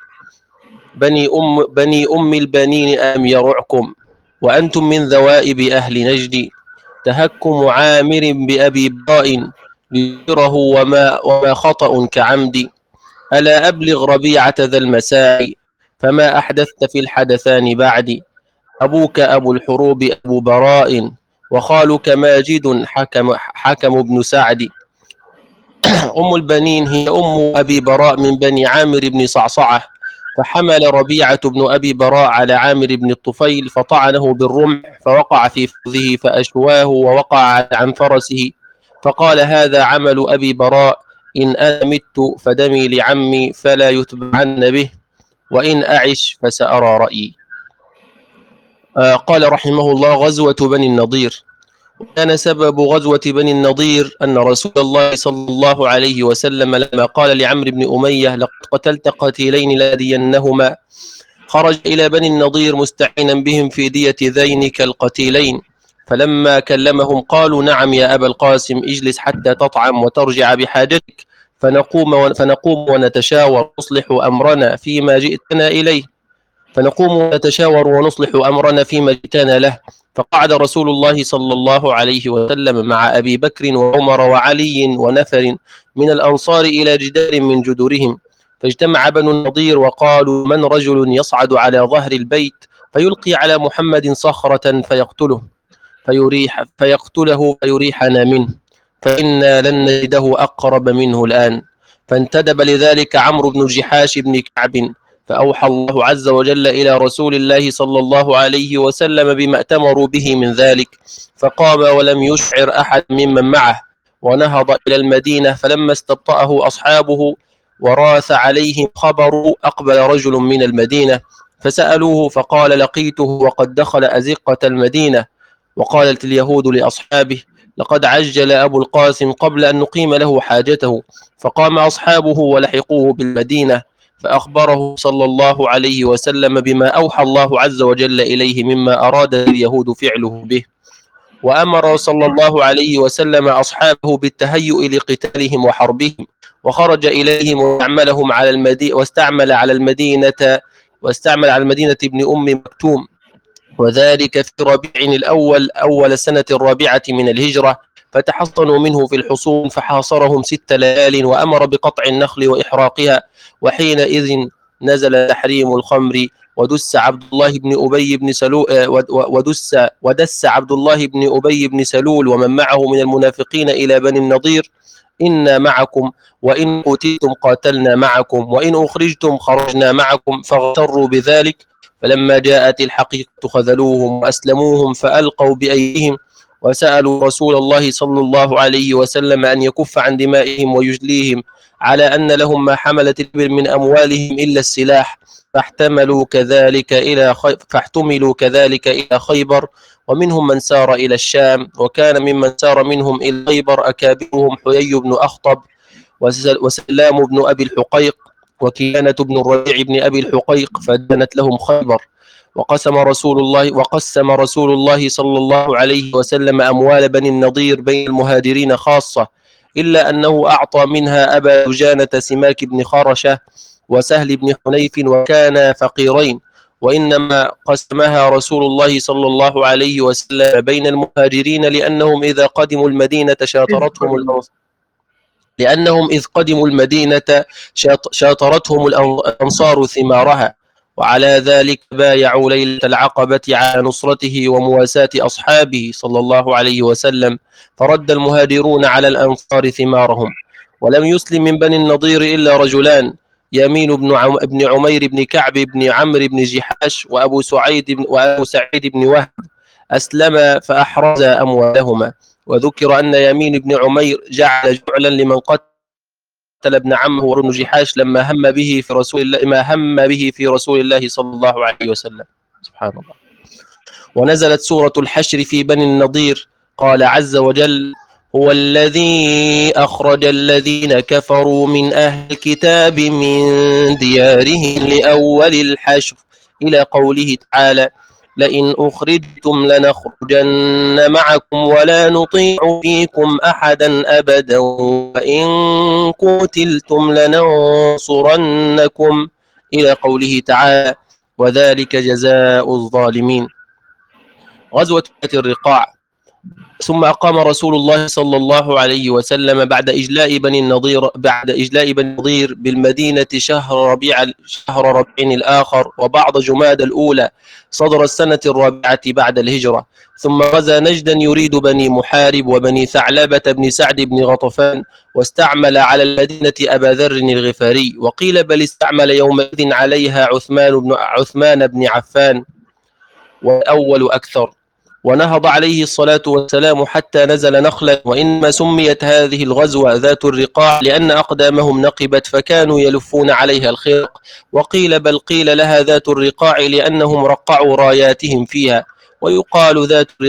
بني أم البنين أم يرعكم وأنتم من ذوائب أهل نجد، تهكم عامر بأبي براء ليره وما خطأ كعمد، ألا أبلغ ربيعة ذا المساء فما أحدثت في الحدثان بعد، أبوك أبو الحروب أبو براء وخالك ماجد حكم بن سعد. أم البنين هي أم أبي براء من بني عامر بن صعصعة، فحمل ربيعة بن أبي براء على عامر بن الطفيل فطعنه بالرمح فوقع في فخذه فأشواه ووقع عن فرسه، فقال هذا عمل أبي براء، إن أنا مت فدمي لعمي فلا يتبعن به، وإن أعش فسأرى رأيي. قال رحمه الله غزوة بني النضير. وكان سبب غزوة بني النضير أن رسول الله صلى الله عليه وسلم لما قال لعمرو بن أمية لقد قتلت قتيلين لأدينهما، خرج إلى بني النضير مستعينا بهم في دية ذينك القتيلين، فلما كلمهم قالوا: نعم يا أبا القاسم، اجلس حتى تطعم وترجع بحاجتك، فنقوم ونتشاور نصلح أمرنا فيما جئتنا إليه. فنقوم ونتشاور ونصلح أمرنا فيما جئتنا له. فقعد رسول الله صلى الله عليه وسلم مع أبي بكر وعمر وعلي ونفر من الأنصار إلى جدار من جدرهم، فاجتمع بنو النضير وقالوا: من رجل يصعد على ظهر البيت فيلقي على محمد صخرة فيقتله فيريحنا منه، فإنا لن نجده أقرب منه الآن. فانتدب لذلك عمرو بن جحاش بن كعب، فأوحى الله عز وجل إلى رسول الله صلى الله عليه وسلم بما ائتمروا به من ذلك، فقام ولم يشعر أحد ممن معه، ونهض إلى المدينة. فلما استبطأه أصحابه وراث عليهم خبر أقبل رجل من المدينة فسألوه، فقال: لقيته وقد دخل أزقة المدينة. وقالت اليهود لأصحابه: لقد عجل أبو القاسم قبل أن نقيم له حاجته. فقام أصحابه ولحقوه بالمدينة، فأخبره صلى الله عليه وسلم بما أوحى الله عز وجل إليه مما أراد اليهود فعله به، وأمر صلى الله عليه وسلم أصحابه بالتهيؤ لقتالهم وحربهم، وخرج إليهم واستعمل على المدينة ابن أم مكتوم، وذلك في ربيع الأول أول السنة الرابعة من الهجرة، فتحصنوا منه في الحصون، فحاصرهم 6 ليال، وأمر بقطع النخل وإحراقها. وحينئذ نزل تحريم الخمر، ودس عبد الله بن أبي بن سلول ودس عبد الله بن أبي بن سلول ومن معه من المنافقين إلى بني النضير: إنا معكم، وإن قتلتم قاتلنا معكم، وإن أخرجتم خرجنا معكم، فاغتروا بذلك. فلما جاءت الحقيقة خذلوهم وأسلموهم، فألقوا بأيديهم، وسألوا رسول الله صلى الله عليه وسلم أن يكف عن دمائهم ويجليهم، على أن لهم ما حملت الإبل من أموالهم إلا السلاح، فاحتملوا كذلك إلى خيبر، ومنهم من سار إلى الشام. وكان ممن سار منهم إلى خيبر أكابرهم حيي بن أخطب وسلام بن أبي الحقيق وكيانة بن الربيع بن أبي الحقيق، فدنت لهم خيبر. وقسم رسول الله صلى الله عليه وسلم أموال بني النضير بين المهاجرين خاصة، إلا أنه أعطى منها أبا دجانة سماك بن خرشة وسهل بن حنيف، وكان فقيرين، وإنما قسمها رسول الله صلى الله عليه وسلم بين المهاجرين لأنهم إذ قدموا المدينة شاطرتهم الأنصار ثمارها، وعلى ذلك بايعوا ليلة العقبة على نصرته ومواساة أصحابه صلى الله عليه وسلم، فرد المهاجرون على الأنصار ثمارهم. ولم يسلم من بني النضير إلا رجلان: يمين بن عمير بن كعب بن عمرو بن جحاش وأبو سعيد بن وهب أسلم فأحرز أموالهما. وذكر أن يمين بن عمير جعل جعلا لمن قتل ابن عمه وابن جحاش لما هم به في رسول الله صلى الله عليه وسلم. سبحان الله. ونزلت سورة الحشر في بني النضير. قال عز وجل: هو الذي أخرج الذين كفروا من أهل الكتاب من ديارهم لأول الحشر، إلى قوله تعالى: لئن أخرجتم لنخرجن معكم ولا نطيع فيكم أحدا أبدا وإن قتلتم لننصرنكم، إلى قوله تعالى: وذلك جزاء الظالمين. غزوة الرقاع. ثم أقام رسول الله صلى الله عليه وسلم بعد إجلاء بني النضير بالمدينة شهر ربيع الآخر وبعض جماد الأولى صدر السنة الرابعة بعد الهجرة، ثم غزا نجدا يريد بني محارب وبني ثعلبة بن سعد بن غطفان، واستعمل على المدينة أبا ذر الغفاري، وقيل بل استعمل يومئذ عليها عثمان بن عفان، والأول أكثر. ونهض عليه الصلاة والسلام حتى نزل نخلا. وإنما سميت هذه الغزوة ذات الرقاع لأن أقدامهم نقبت فكانوا يلفون عليها الخرق، وقيل بل قيل لها ذات الرقاع لأنهم رقعوا راياتهم فيها. ويقال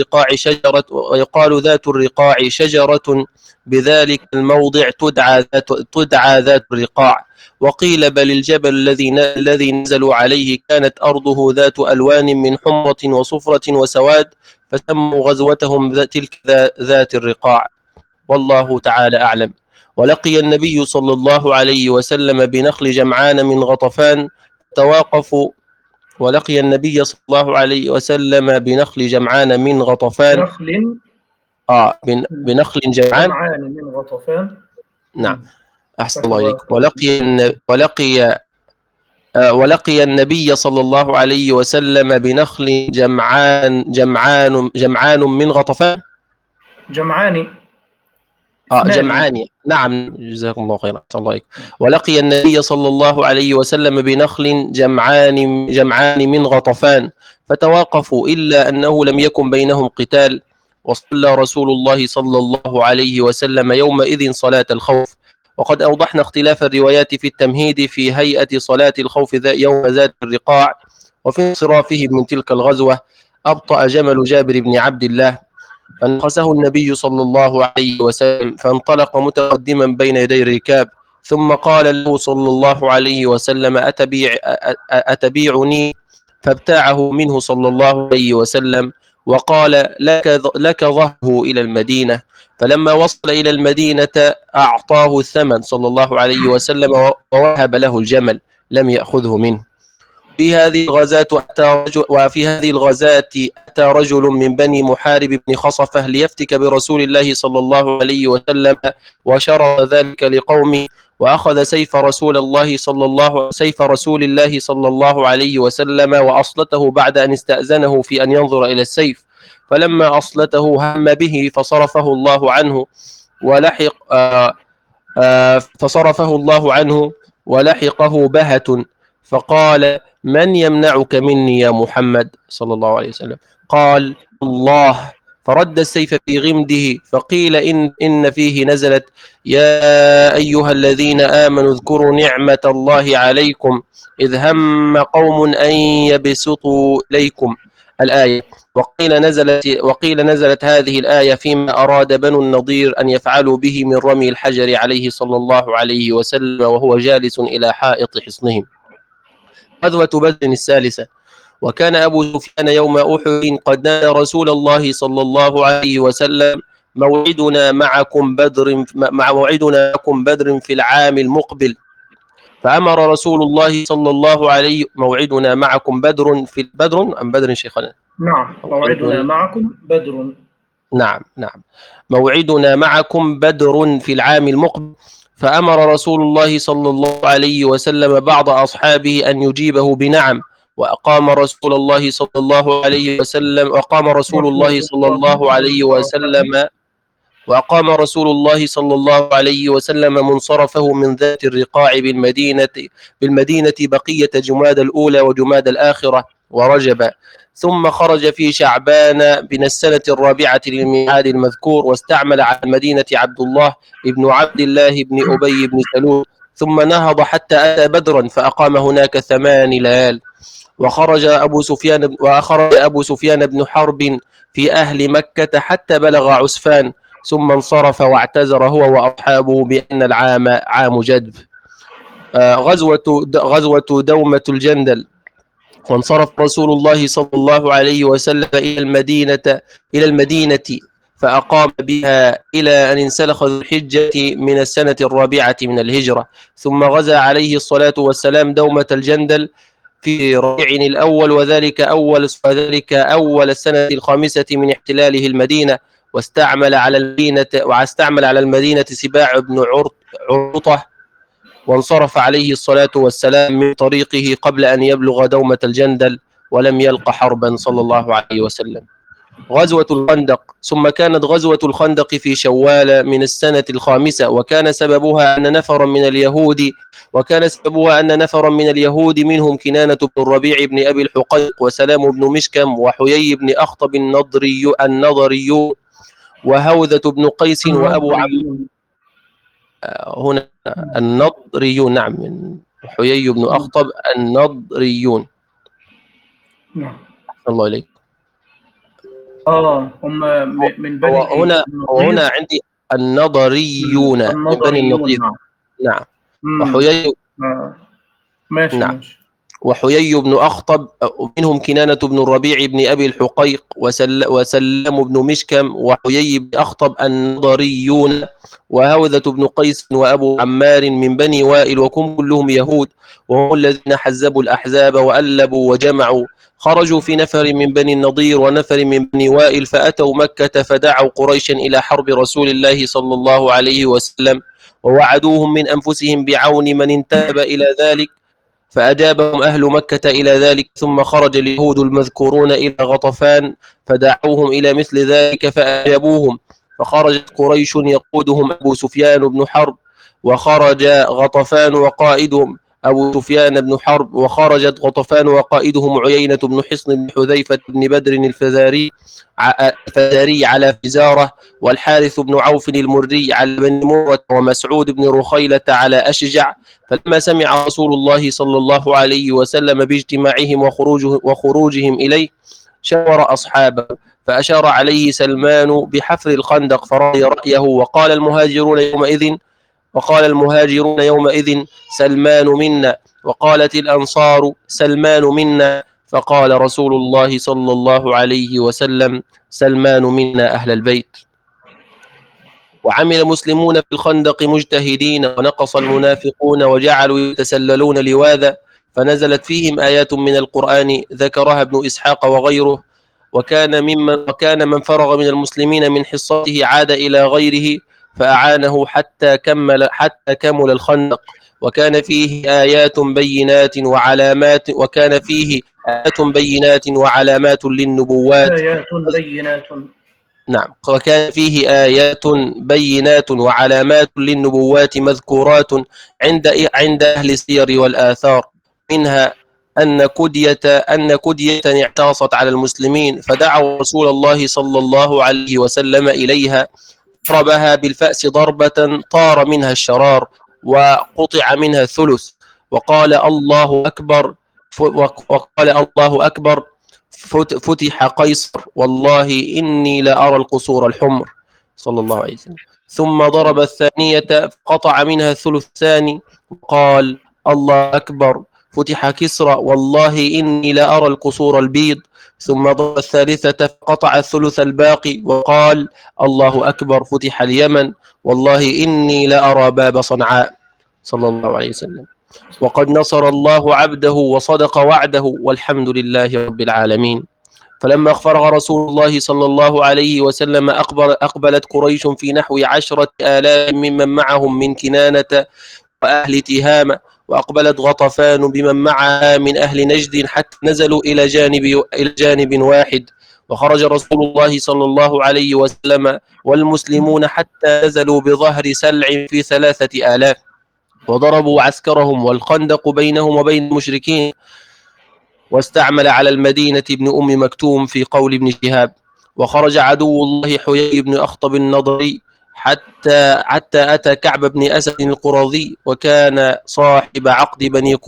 ذات الرقاع شجرة بذلك الموضع تدعى ذات الرقاع. وقيل بل الجبل الذي نزلوا عليه كانت أرضه ذات ألوان من حمرة وصفرة وسواد، فسموا غزوتهم تلك ذات الرقاع. والله تعالى أعلم. ولقي النبي صلى الله عليه وسلم بنخل جمعان من غطفان تواقفوا ولقي النبي صلى الله عليه وسلم بنخل جمعان من غطفان بنخل جمعان من غطفان. نعم، أحسن الله إليك. ولقي النبي صلى الله عليه وسلم بنخل جمعان من غطفان. جمعان. نعم، جزاكم الله خيرا. الله عليك. ولقي النبي صلى الله عليه وسلم بنخل جمعان من غطفان فتواقفوا، إلا أنه لم يكن بينهم قتال. وصلى رسول الله صلى الله عليه وسلم يومئذ صلاة الخوف. وقد أوضحنا اختلاف الروايات في التمهيد في هيئة صلاة الخوف يوم ذات الرقاع. وفي انصرافه من تلك الغزوة أبطأ جمل جابر بن عبد الله فانقصه النبي صلى الله عليه وسلم، فانطلق متقدما بين يدي الركاب، ثم قال له صلى الله عليه وسلم أتبيعني؟ فابتاعه منه صلى الله عليه وسلم وقال لك ظهره إلى المدينة. فلما وصل إلى المدينة أعطاه الثمن صلى الله عليه وسلم ووهب له الجمل، لم يأخذه منه. وفي هذه الغزاة أتى رجل من بني محارب بن خصفة ليفتك برسول الله صلى الله عليه وسلم، وشرط ذلك لقومه، وأخذ سيف رسول الله صلى الله عليه وسلم وأصلته بعد أن استأذنه في أن ينظر إلى السيف. فلما أصلته هم به فصرفه الله عنه ولحقه بهة، فقال: من يمنعك مني يا محمد صلى الله عليه وسلم؟ قال: الله. فرد السيف في غمده، فقيل إن فيه نزلت: يا أيها الذين آمنوا اذكروا نعمة الله عليكم إذ هم قوم أن يبسطوا إليكم الآية. وقيل نزلت هذه الآية فيما أراد بنو النضير أن يفعلوا به من رمي الحجر عليه صلى الله عليه وسلم وهو جالس إلى حائط حصنهم. غزوة بدر الثالثة. وكان أبو سفيان يوم أحد قد نادى رسول الله صلى الله عليه وسلم: موعدنا معكم بدر في العام المقبل. فأمر رسول الله صلى الله عليه موعدنا معكم بدر في بدر أم بدر شيخنا؟ نعم، موعدنا معكم بدر. نعم موعدنا معكم بدر في العام المقبل. فأمر رسول الله صلى الله عليه وسلم بعض أصحابه أن يجيبه بنعم، وأقام رسول الله صلى الله عليه وسلم منصرفه من ذات الرقاع بالمدينة بقية جماد الأولى وجماد الآخرة ورجب، ثم خرج في شعبان من السنة الرابعة للميعاد المذكور، واستعمل على المدينة عبد الله بن أبي بن سلول، ثم نهض حتى أتى بدرا فأقام هناك 8 ليال. وخرج أبو سفيان بن حرب في أهل مكة حتى بلغ عسفان، ثم انصرف واعتذر هو وأصحابه بأن العام عام جدب. غزوة دومة الجندل. وانصرف رسول الله صلى الله عليه وسلم إلى المدينة فأقام بها إلى أن انسلخ ذو الحجة من السنة الرابعة من الهجرة، ثم غزا عليه الصلاة والسلام دومة الجندل في ربيع الأول، وذلك أول السنة الخامسة من احتلاله المدينة، واستعمل على المدينة سباع بن عرطة، وانصرف عليه الصلاة والسلام من طريقه قبل أن يبلغ دومة الجندل، ولم يلق حربا صلى الله عليه وسلم. غزوة الخندق. ثم كانت غزوة الخندق في شوال من السنة الخامسة، وكان سببها أن نفرا من اليهود منهم كنانة بن الربيع بن أبي الحقيق وسلام بن مشكم وحيي بن أخطب النضري وهوذة بن قيس وأبو عمرو هنا النضريون. نعم، حيي بن أخطب النضريون. نعم، الله إليك. هم من بني وهنا النضير. عندي النضريون من بني النضريون، النضير. نعم. نعم. وحيي ماشي نعم. ماشي. وحيي بن أخطب، منهم كنانة بن الربيع بن أبي الحقيق وسلام بن مشكم وحيي بن أخطب النضريون، وهوذة بن قيس وأبو عمار من بني وائل، وكم كلهم يهود، وهم الذين حزبوا الأحزاب وألبوا وجمعوا. خرجوا في نفر من بني النضير ونفر من بني وائل، فأتوا مكة فدعوا قريشا إلى حرب رسول الله صلى الله عليه وسلم، ووعدوهم من أنفسهم بعون من انتسب إلى ذلك، فأجابهم أهل مكة إلى ذلك. ثم خرج اليهود المذكورون إلى غطفان فدعوهم إلى مثل ذلك فأجابوهم، فخرجت قريش يقودهم أبو سفيان بن حرب، وخرج غطفان وقائدهم أبو سفيان بن حرب، وخرجت غطفان وقائدهم عيينة بن حصن بن حذيفة بن بدر الفزاري على فزارة، والحارث بن عوف المري على بن مرة، ومسعود بن رخيلة على أشجع. فلما سمع رسول الله صلى الله عليه وسلم باجتماعهم وخروجهم إليه شاور أصحابه، فأشار عليه سلمان بحفر الخندق فرضي رأيه، وقال المهاجرون يومئذ سلمان منا، وقالت الأنصار سلمان منا، فقال رسول الله صلى الله عليه وسلم سلمان منا أهل البيت. وعمل المسلمون في الخندق مجتهدين، ونقص المنافقون وجعلوا يتسللون لواذا، فنزلت فيهم آيات من القرآن ذكرها ابن إسحاق وغيره. وكان من فرغ من المسلمين من حصته عاد إلى غيره فأعانه حتى كمل الخندق. وكان فيه آيات بينات وعلامات للنبوات. نعم. وكان فيه آيات بينات وعلامات للنبوات مذكورات عند أهل السير والآثار، منها أن كدية اعترصت على المسلمين، فدعوا رسول الله صلى الله عليه وسلم إليها، ضربها بالفأس ضربة طار منها الشرار وقطع منها الثلث، وقال الله أكبر فتح قيصر والله إني لأرى القصور الحمر، صلى الله عليه وسلم. ثم ضرب الثانية فقطع منها الثلث الثاني، وقال الله أكبر فتح كسرى والله إني لأرى القصور البيض. ثم ضرب الثالثة فقطع الثلث الباقي، وقال الله أكبر فتح اليمن والله إني لأرى باب صنعاء، صلى الله عليه وسلم. وقد نصر الله عبده وصدق وعده، والحمد لله رب العالمين. فلما فرغ رسول الله صلى الله عليه وسلم أقبلت قريش في نحو 10,000 ممن معهم من كنانة وأهل تهامة، وأقبلت غطفان بمن معها من أهل نجد، حتى نزلوا إلى جانب واحد. وخرج رسول الله صلى الله عليه وسلم والمسلمون حتى نزلوا بظهر سلع في 3,000، وضربوا عسكرهم، والخندق بينهم وبين المشركين. واستعمل على المدينة ابن أم مكتوم في قول ابن شهاب. وخرج عدو الله حيي بن أخطب النضري حتى أتى كعب بن أسد القرظي، وكان صاحب عقد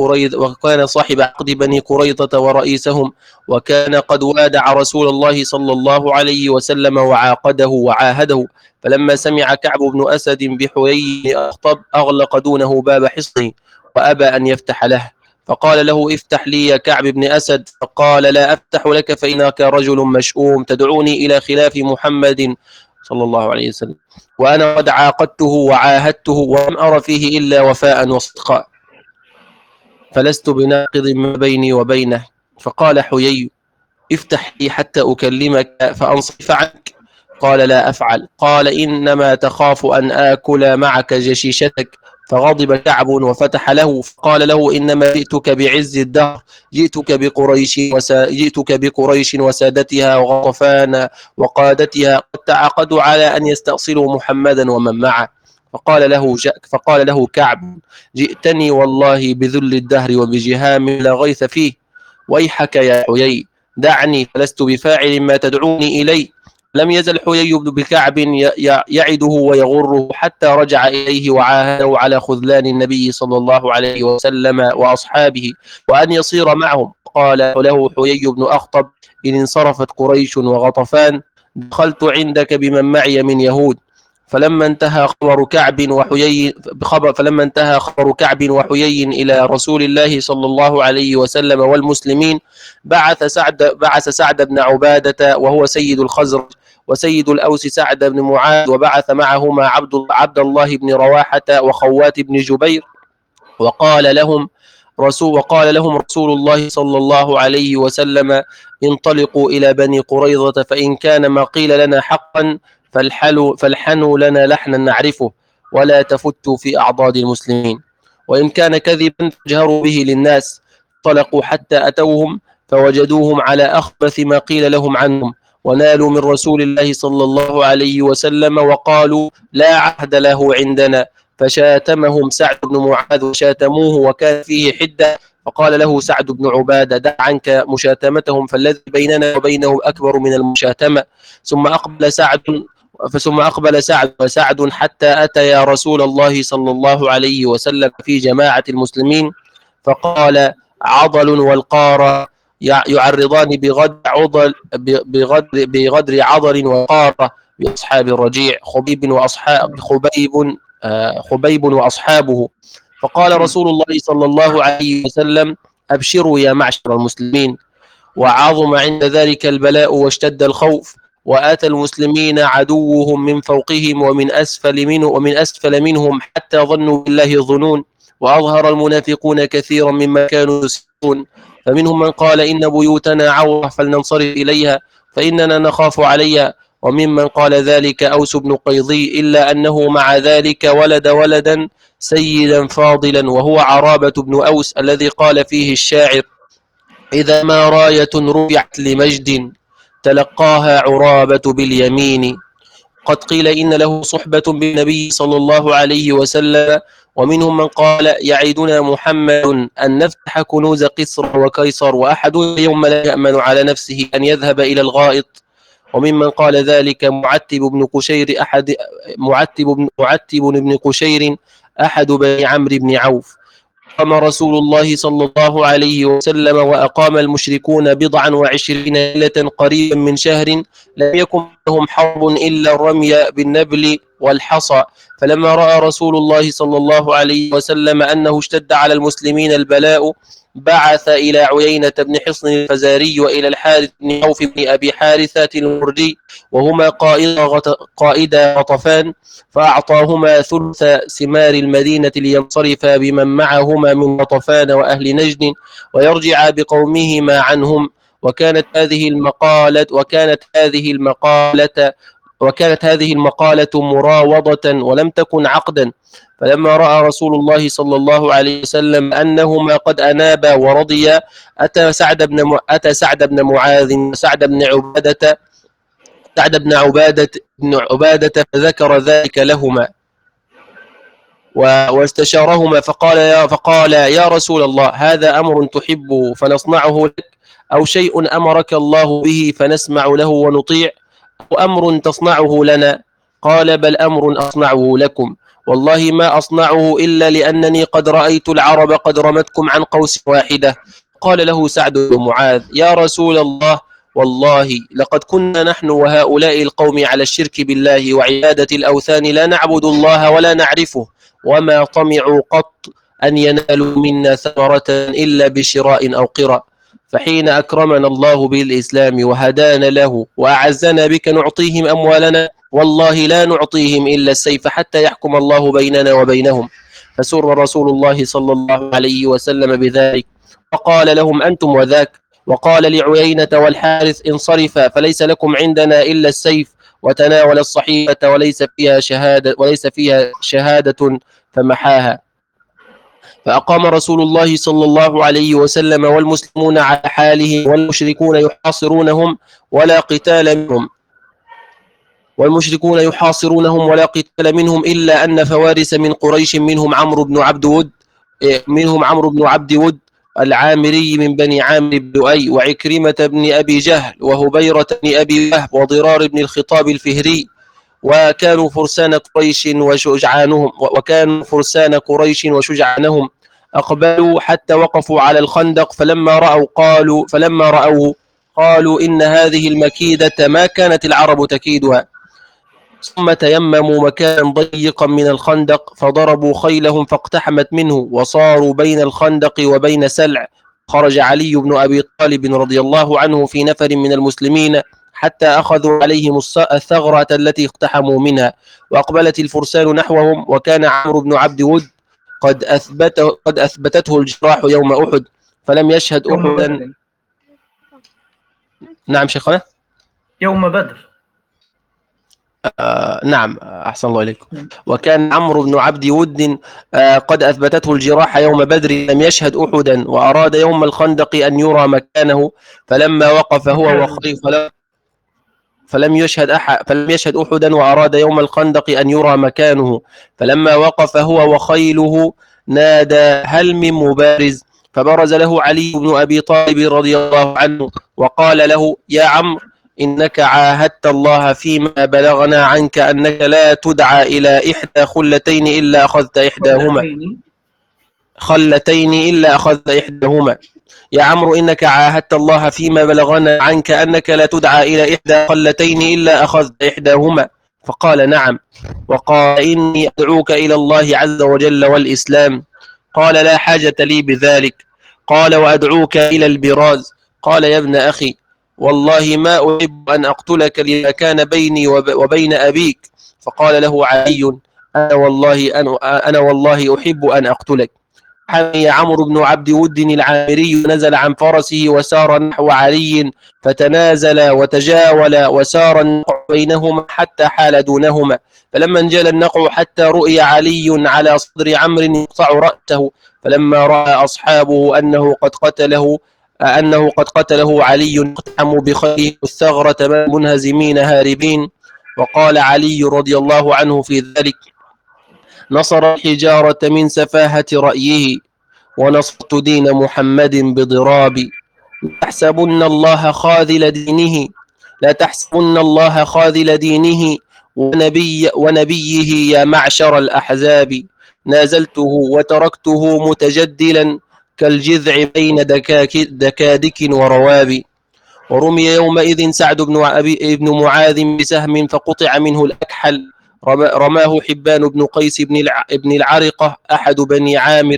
بني قريظة ورئيسهم، وكان قد وادع رسول الله صلى الله عليه وسلم وعاهده. فلما سمع كعب بن أسد بحيي بن أخطب أغلق دونه باب حصنه وأبى أن يفتح له، فقال له افتح لي يا كعب بن أسد، فقال لا أفتح لك فإنك رجل مشؤوم تدعوني إلى خلاف محمد صلى الله عليه وسلم، وأنا قد عاقدته وعاهدته ولم أر فيه إلا وفاء وصدقا، فلست بناقض ما بيني وبينه. فقال حيي افتح لي حتى أكلمك فأنصرف عنك. قال لا أفعل. قال إنما تخاف أن آكل معك جشيشتك. فغضب كعب وفتح له، فقال له إنما جئتك بعز الدهر، جئتك بقريش وسادتها وغطفان وقادتها قد تعاقدوا على أن يستأصلوا محمدا ومن معه. فقال له كعب جئتني والله بذل الدهر وبجهام لا غيث فيه، ويحك يا حيي دعني فلست بفاعل ما تدعوني إليه. لم يزل حيي بن كعب يعده ويغره حتى رجع إليه وعاهده على خذلان النبي صلى الله عليه وسلم وأصحابه وأن يصير معهم. قال له حيي بن أخطب إن انصرفت قريش وغطفان دخلت عندك بمن معي من يهود. فلما انتهى خبر كعب وحيي إلى رسول الله صلى الله عليه وسلم والمسلمين بعث سعد بن عبادة وهو سيد الخزرج، وسيد الأوس سعد بن معاذ، وبعث معهما عبد الله بن رواحة وخوات بن جبير، وقال لهم رسول الله صلى الله عليه وسلم: انطلقوا إلى بني قريظة، فإن كان ما قيل لنا حقا فالحنوا لنا لحنا نعرفه، ولا تفتوا في أعضاد المسلمين، وإن كان كذبا فاجهروا به للناس. انطلقوا حتى أتوهم فوجدوهم على أخبث ما قيل لهم عنهم، ونالوا من رسول الله صلى الله عليه وسلم وقالوا: لا عهد له عندنا. فشاتمهم سعد بن معاذ وشاتموه وكان فيه حدة، فقال له سعد بن عبادة: دع عنك مشاتمتهم، فالذي بيننا وبينهم أكبر من المشاتمة. ثم أقبل سعد حتى أتى يا رسول الله صلى الله عليه وسلم في جماعة المسلمين، فقال: عضل والقارة يعرضان بغدر عضل وقارة بأصحاب الرجيع خبيب وأصحابه. فقال رسول الله صلى الله عليه وسلم: أبشروا يا معشر المسلمين. وعظم عند ذلك البلاء واشتد الخوف، وآتى المسلمين عدوهم من فوقهم ومن أسفل منهم حتى ظنوا بالله الظنون، وأظهر المنافقون كثيرا مما كانوا يسرون، فمنهم من قال: إن بيوتنا عورة فلننصرف إليها فإننا نخاف عليها، وممن قال ذلك أوس بن قيضي، إلا أنه مع ذلك ولدا سيدا فاضلا، وهو عرابة بن أوس الذي قال فيه الشاعر: إذا ما راية رفعت لمجد تلقاها عرابة باليمين. قد قيل إن له صحبة بالنبي صلى الله عليه وسلم، ومنهم من قال: يعيدنا محمد أن نفتح كنوز قصر وقيصر، وأحد يوم لا يأمن على نفسه أن يذهب إلى الغائط. وممن قال ذلك معتب بن قشير أحد بني عمرو بن عوف. قام رسول الله صلى الله عليه وسلم وأقام المشركون 29 ليلة قريبا من شهر، لم يكن لهم حرب إلا الرمي بالنبل والحصى. فلما رأى رسول الله صلى الله عليه وسلم أنه اشتد على المسلمين البلاء بعث إلى عيينة بن حصن الفزاري وإلى الحارث بن عوف بن أبي حارثة المردي، وهما قائدا غطفان، فأعطاهما ثلث ثمار المدينة لينصرفا بمن معهما من غطفان وأهل نجد ويرجع بقومهما عنهم. وكانت هذه المقالة مراوضة ولم تكن عقدا. فلما رأى رسول الله صلى الله عليه وسلم أنهما قد أنابا ورضيا أتى سعد بن معاذ وسعد بن عبادة فذكر ذلك لهما واستشارهما، فقال: يا رسول الله، هذا أمر تحبه فنصنعه لك، أو شيء أمرك الله به فنسمع له ونطيع، أو أمر تصنعه لنا؟ قال: بل أمر أصنعه لكم، والله ما أصنعه إلا لأنني قد رأيت العرب قد رمتكم عن قوس واحدة. قال له سعد بن معاذ: يا رسول الله، والله لقد كنا نحن وهؤلاء القوم على الشرك بالله وعبادة الأوثان لا نعبد الله ولا نعرفه، وما طمعوا قط أن ينالوا منا ثمرة إلا بشراء أو قراء، فحين أكرمنا الله بالإسلام وهدانا له وأعزنا بك نعطيهم أموالنا، والله لا نعطيهم إلا السيف حتى يحكم الله بيننا وبينهم. فسر رسول الله صلى الله عليه وسلم بذلك، وقال لهم: أنتم وذاك. وقال لعيينة والحارث: انصرفا، فليس لكم عندنا إلا السيف. وتناول الصحيفة وليس فيها شهادة فمحاها. فأقام رسول الله صلى الله عليه وسلم والمسلمون على حالهم، والمشركون يحاصرونهم ولا قتال منهم إلا أن فوارس من قريش منهم عمرو بن عبد ود العامري من بني عامر بن لؤي، وعكرمة بن أبي جهل، وهبيرة بن أبي وهب، وضرار بن الخطاب الفهري، وكانوا فرسان قريش وشجعانهم، أقبلوا حتى وقفوا على الخندق، فلما رأوه قالوا إن هذه المكيدة ما كانت العرب تكيدها. ثم تيمموا مكانا ضيقا من الخندق فضربوا خيلهم فاقتحمت منه وصاروا بين الخندق وبين سلع. خرج علي بن أبي طالب رضي الله عنه في نفر من المسلمين حتى أخذوا عليهم الثغرة التي اقتحموا منها، وأقبلت الفرسان نحوهم، وكان عمرو بن عبد ود قد أثبتته الجراح يوم أحد فلم يشهد يوم أحدا. بدر. نعم شيخنا. يوم بدر. نعم أحسن الله إليكم. وكان عمرو بن عبد ود قد أثبتته الجراح يوم بدر لم يشهد أحدا، وأراد يوم الخندق أن يرى مكانه فلما وقف هو وخيله فلم يشهد أحدا، وأراد يوم الخندق أن يرى مكانه فلما وقف هو وخيله نادى هل من مبارز؟ فبرز له علي بن أبي طالب رضي الله عنه وقال له يا عمرو إنك عاهدت الله فيما بلغنا عنك أنك لا تدعى إلى إحدى خلتين إلا أخذت إحداهما. يا عمرو إنك عاهدت الله فيما بلغنا عنك أنك لا تدعى إلى إحدى خلتين إلا أخذت إحداهما. فقال نعم. وقال إني أدعوك إلى الله عز وجل والإسلام. قال لا حاجة لي بذلك. قال وأدعوك إلى البراز. قال يا ابن أخي والله ما أحب أن أقتلك لما كان بيني وبين أبيك. فقال له علي أنا والله أحب أن أقتلك. حمي عمرو بن عبد ود العامري نزل عن فرسه وسار نحو علي فتنازل وتجاول وسار النقع بينهما حتى حال دونهما، فلما انجلى النقع حتى رؤي علي على صدر عمرو يقطع رأسه، فلما رأى أصحابه أنه قد قتله علي اقتحموا بخيله الثغرة منهزمين هاربين. وقال علي رضي الله عنه في ذلك نصر الحجارة من سفاهة رأيه ونصرت دين محمد بضرابي. لا تحسبن الله خاذل دينه ونبيه يا معشر الأحزاب. نازلته وتركته متجدلا كالجذع بين دكادك ورواب. ورمي يومئذ سعد بن معاذ بسهم فقطع منه الأكحل. رماه حبان بن قيس بن العرقة أحد بني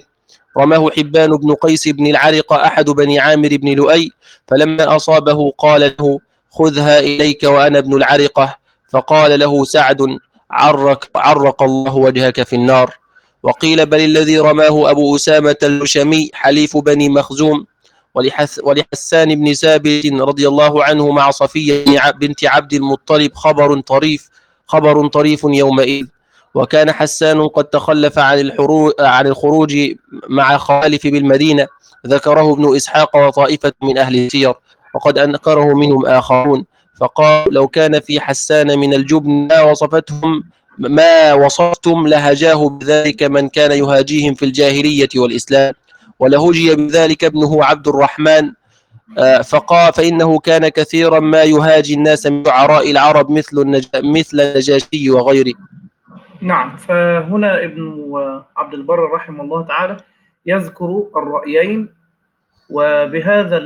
عامر بن لؤي، فلما أصابه قال له خذها إليك وأنا ابن العرقة. فقال له سعد عرق الله وجهك في النار. وقيل بل الذي رماه أبو أسامة الهشمي حليف بني مخزوم. ولحسان بن ثابت رضي الله عنه مع صفية بنت عبد المطلب خبر طريف يومئذ. وكان حسان قد تخلف عن الخروج مع خالف بالمدينة، ذكره ابن إسحاق وطائفة من أهل السير، وقد أنكره منهم آخرون. فقال لو كان في حسان من الجبن ما وصفتم لهجاه بذلك من كان يهاجيهم في الجاهلية والإسلام، ولهجي بذلك ابنه عبد الرحمن. فإنه كان كثيرا ما يهاجي الناس من شعراء العرب مثل النجاشي وغيره. نعم. فهنا ابن عبد البر رحمه الله تعالى يذكر الرأيين، وبهذا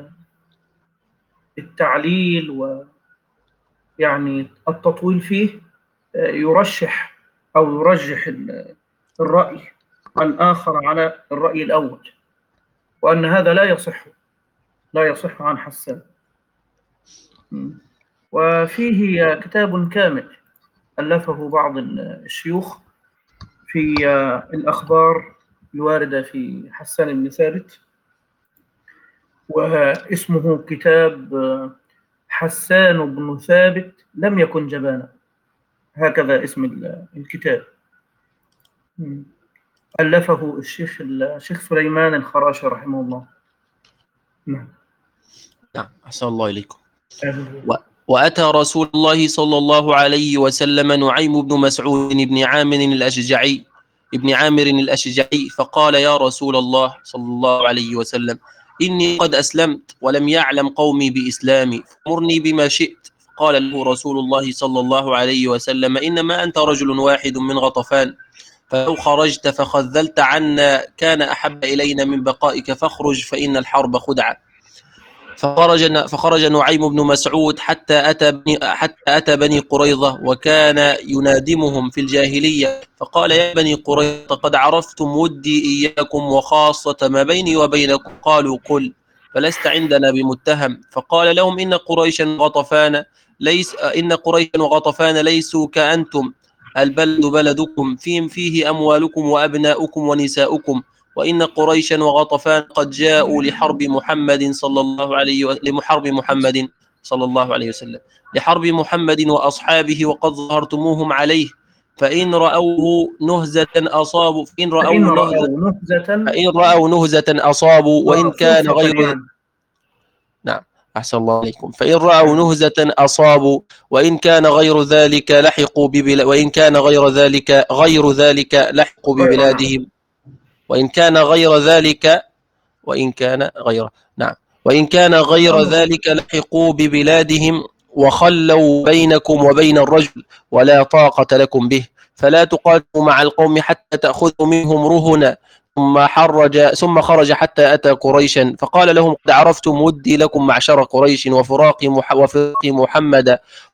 التعليل ويعني التطويل فيه يرشح أو يرجح الرأي الآخر على الرأي الأول، وأن هذا لا يصح عن حسان. وفيه كتاب كامل ألفه بعض الشيوخ في الأخبار الواردة في حسان بن ثابت، واسمه كتاب حسان بن ثابت لم يكن جبانا، هكذا اسم الكتاب. ألفه الشيخ سليمان الخراشي رحمه الله. نعم أحسن الله إليكم. وأتى رسول الله صلى الله عليه وسلم نعيم بن مسعود بن عامر الأشجعي فقال يا رسول الله صلى الله عليه وسلم إني قد أسلمت ولم يعلم قومي بإسلامي فمرني بما شئت. قال له رسول الله صلى الله عليه وسلم إنما أنت رجل واحد من غطفان، فلو خرجت فخذلت عنا كان أحب إلينا من بقائك، فاخرج فإن الحرب خدعة. فخرج نعيم بن مسعود حتى أتى بني قريظة، وكان ينادمهم في الجاهلية، فقال: يا بني قريظة، قد عرفتم ودي إياكم وخاصة ما بيني وبينكم. قالوا: قل. فلست عندنا بمتهم. فقال لهم: إن قريشا وغطفان ليسوا كأنتم، البلد بلدكم، فيه أموالكم وأبناؤكم ونساؤكم، وإن قريشا وغطفان قد جاءوا لحرب محمد صلى الله عليه وسلم وأصحابه، وقد ظهرتموهم عليه، فإن رأوا نهزة أصابوا وإن كان غير يعني. نعم، أحسن الله عليكم. فإن رأوا نهزة أصابوا، وإن كان غير ذلك لحقوا ببلادهم، وإن كان غير ذلك لحقوا ببلادهم، وخلوا بينكم وبين الرجل، ولا طاقة لكم به، فلا تقاتلوا مع القوم حتى تأخذوا منهم رهنا. ثم خرج حتى أتى قريشا، فقال لهم: قد عرفتم ودي لكم معشر قريش وفراق محمد،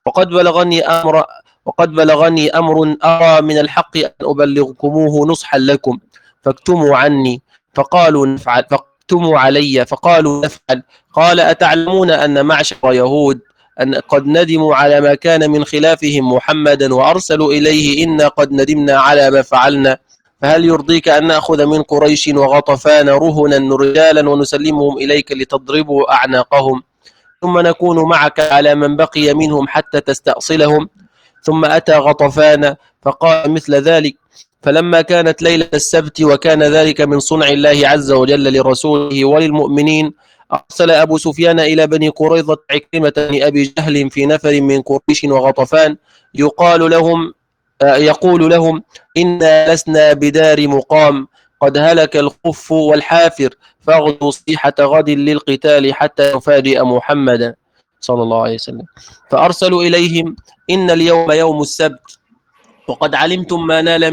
وقد بلغني أمر أرى من الحق أن أبلغكموه نصحا لكم، فاكتموا عني. فاكتموا علي. فقالوا: نفعل. قال: أتعلمون أن معشر يهود أن قد ندموا على ما كان من خلافهم محمدا، وأرسلوا إليه: إنا قد ندمنا على ما فعلنا، فهل يرضيك أن نأخذ من قريش وغطفان رهنا رجالا ونسلمهم إليك لتضربوا أعناقهم، ثم نكون معك على من بقي منهم حتى تستأصلهم؟ ثم أتى غطفان فقال مثل ذلك. فلما كانت ليلة السبت، وكان ذلك من صنع الله عز وجل لرسوله وللمؤمنين، أرسل أبو سفيان إلى بني قريظة عكرمة بن أبي جهل في نفر من قريش وغطفان، يقول لهم: إنا لسنا بدار مقام، قد هلك الخف والحافر، فاغدوا صيحة غد للقتال حتى نفاجئ محمدا صلى الله عليه وسلم. فأرسلوا إليهم: إن اليوم يوم السبت، وقد علمتم ما نال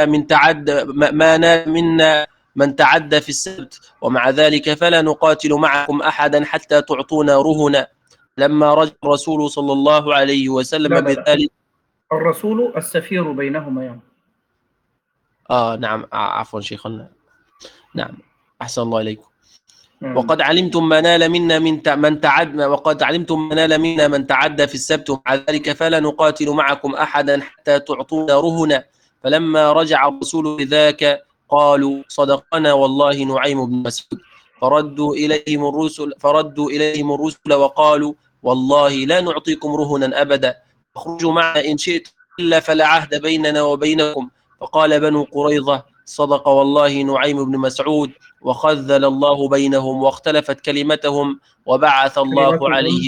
منا من تعدى في السبت، ومع ذلك فلا نقاتل معكم أحدا حتى تعطونا رهنا. لما رجع الرسول صلى الله عليه وسلم بذلك، الرسول السفير بينهما يعني. نعم، عفوا شيخنا، نعم، أحسن الله إليكم. وقد علمتم ما نال منا من تعدى في السبت، ومع ذلك فلا نقاتل معكم أحدا حتى تعطونا رهنا. فلما رجع الرسول بذاك قالوا: صدقنا والله نعيم بن مسعود. فردوا إليهم الرسل وقالوا: والله لا نعطيكم رهنا أبدا، اخرجوا معنا إن شئتم، إلا فلا عهد بيننا وبينكم. فقال بنو قريظة: صدق والله نعيم بن مسعود، وخذل الله بينهم واختلفت كلمتهم، وبعث الله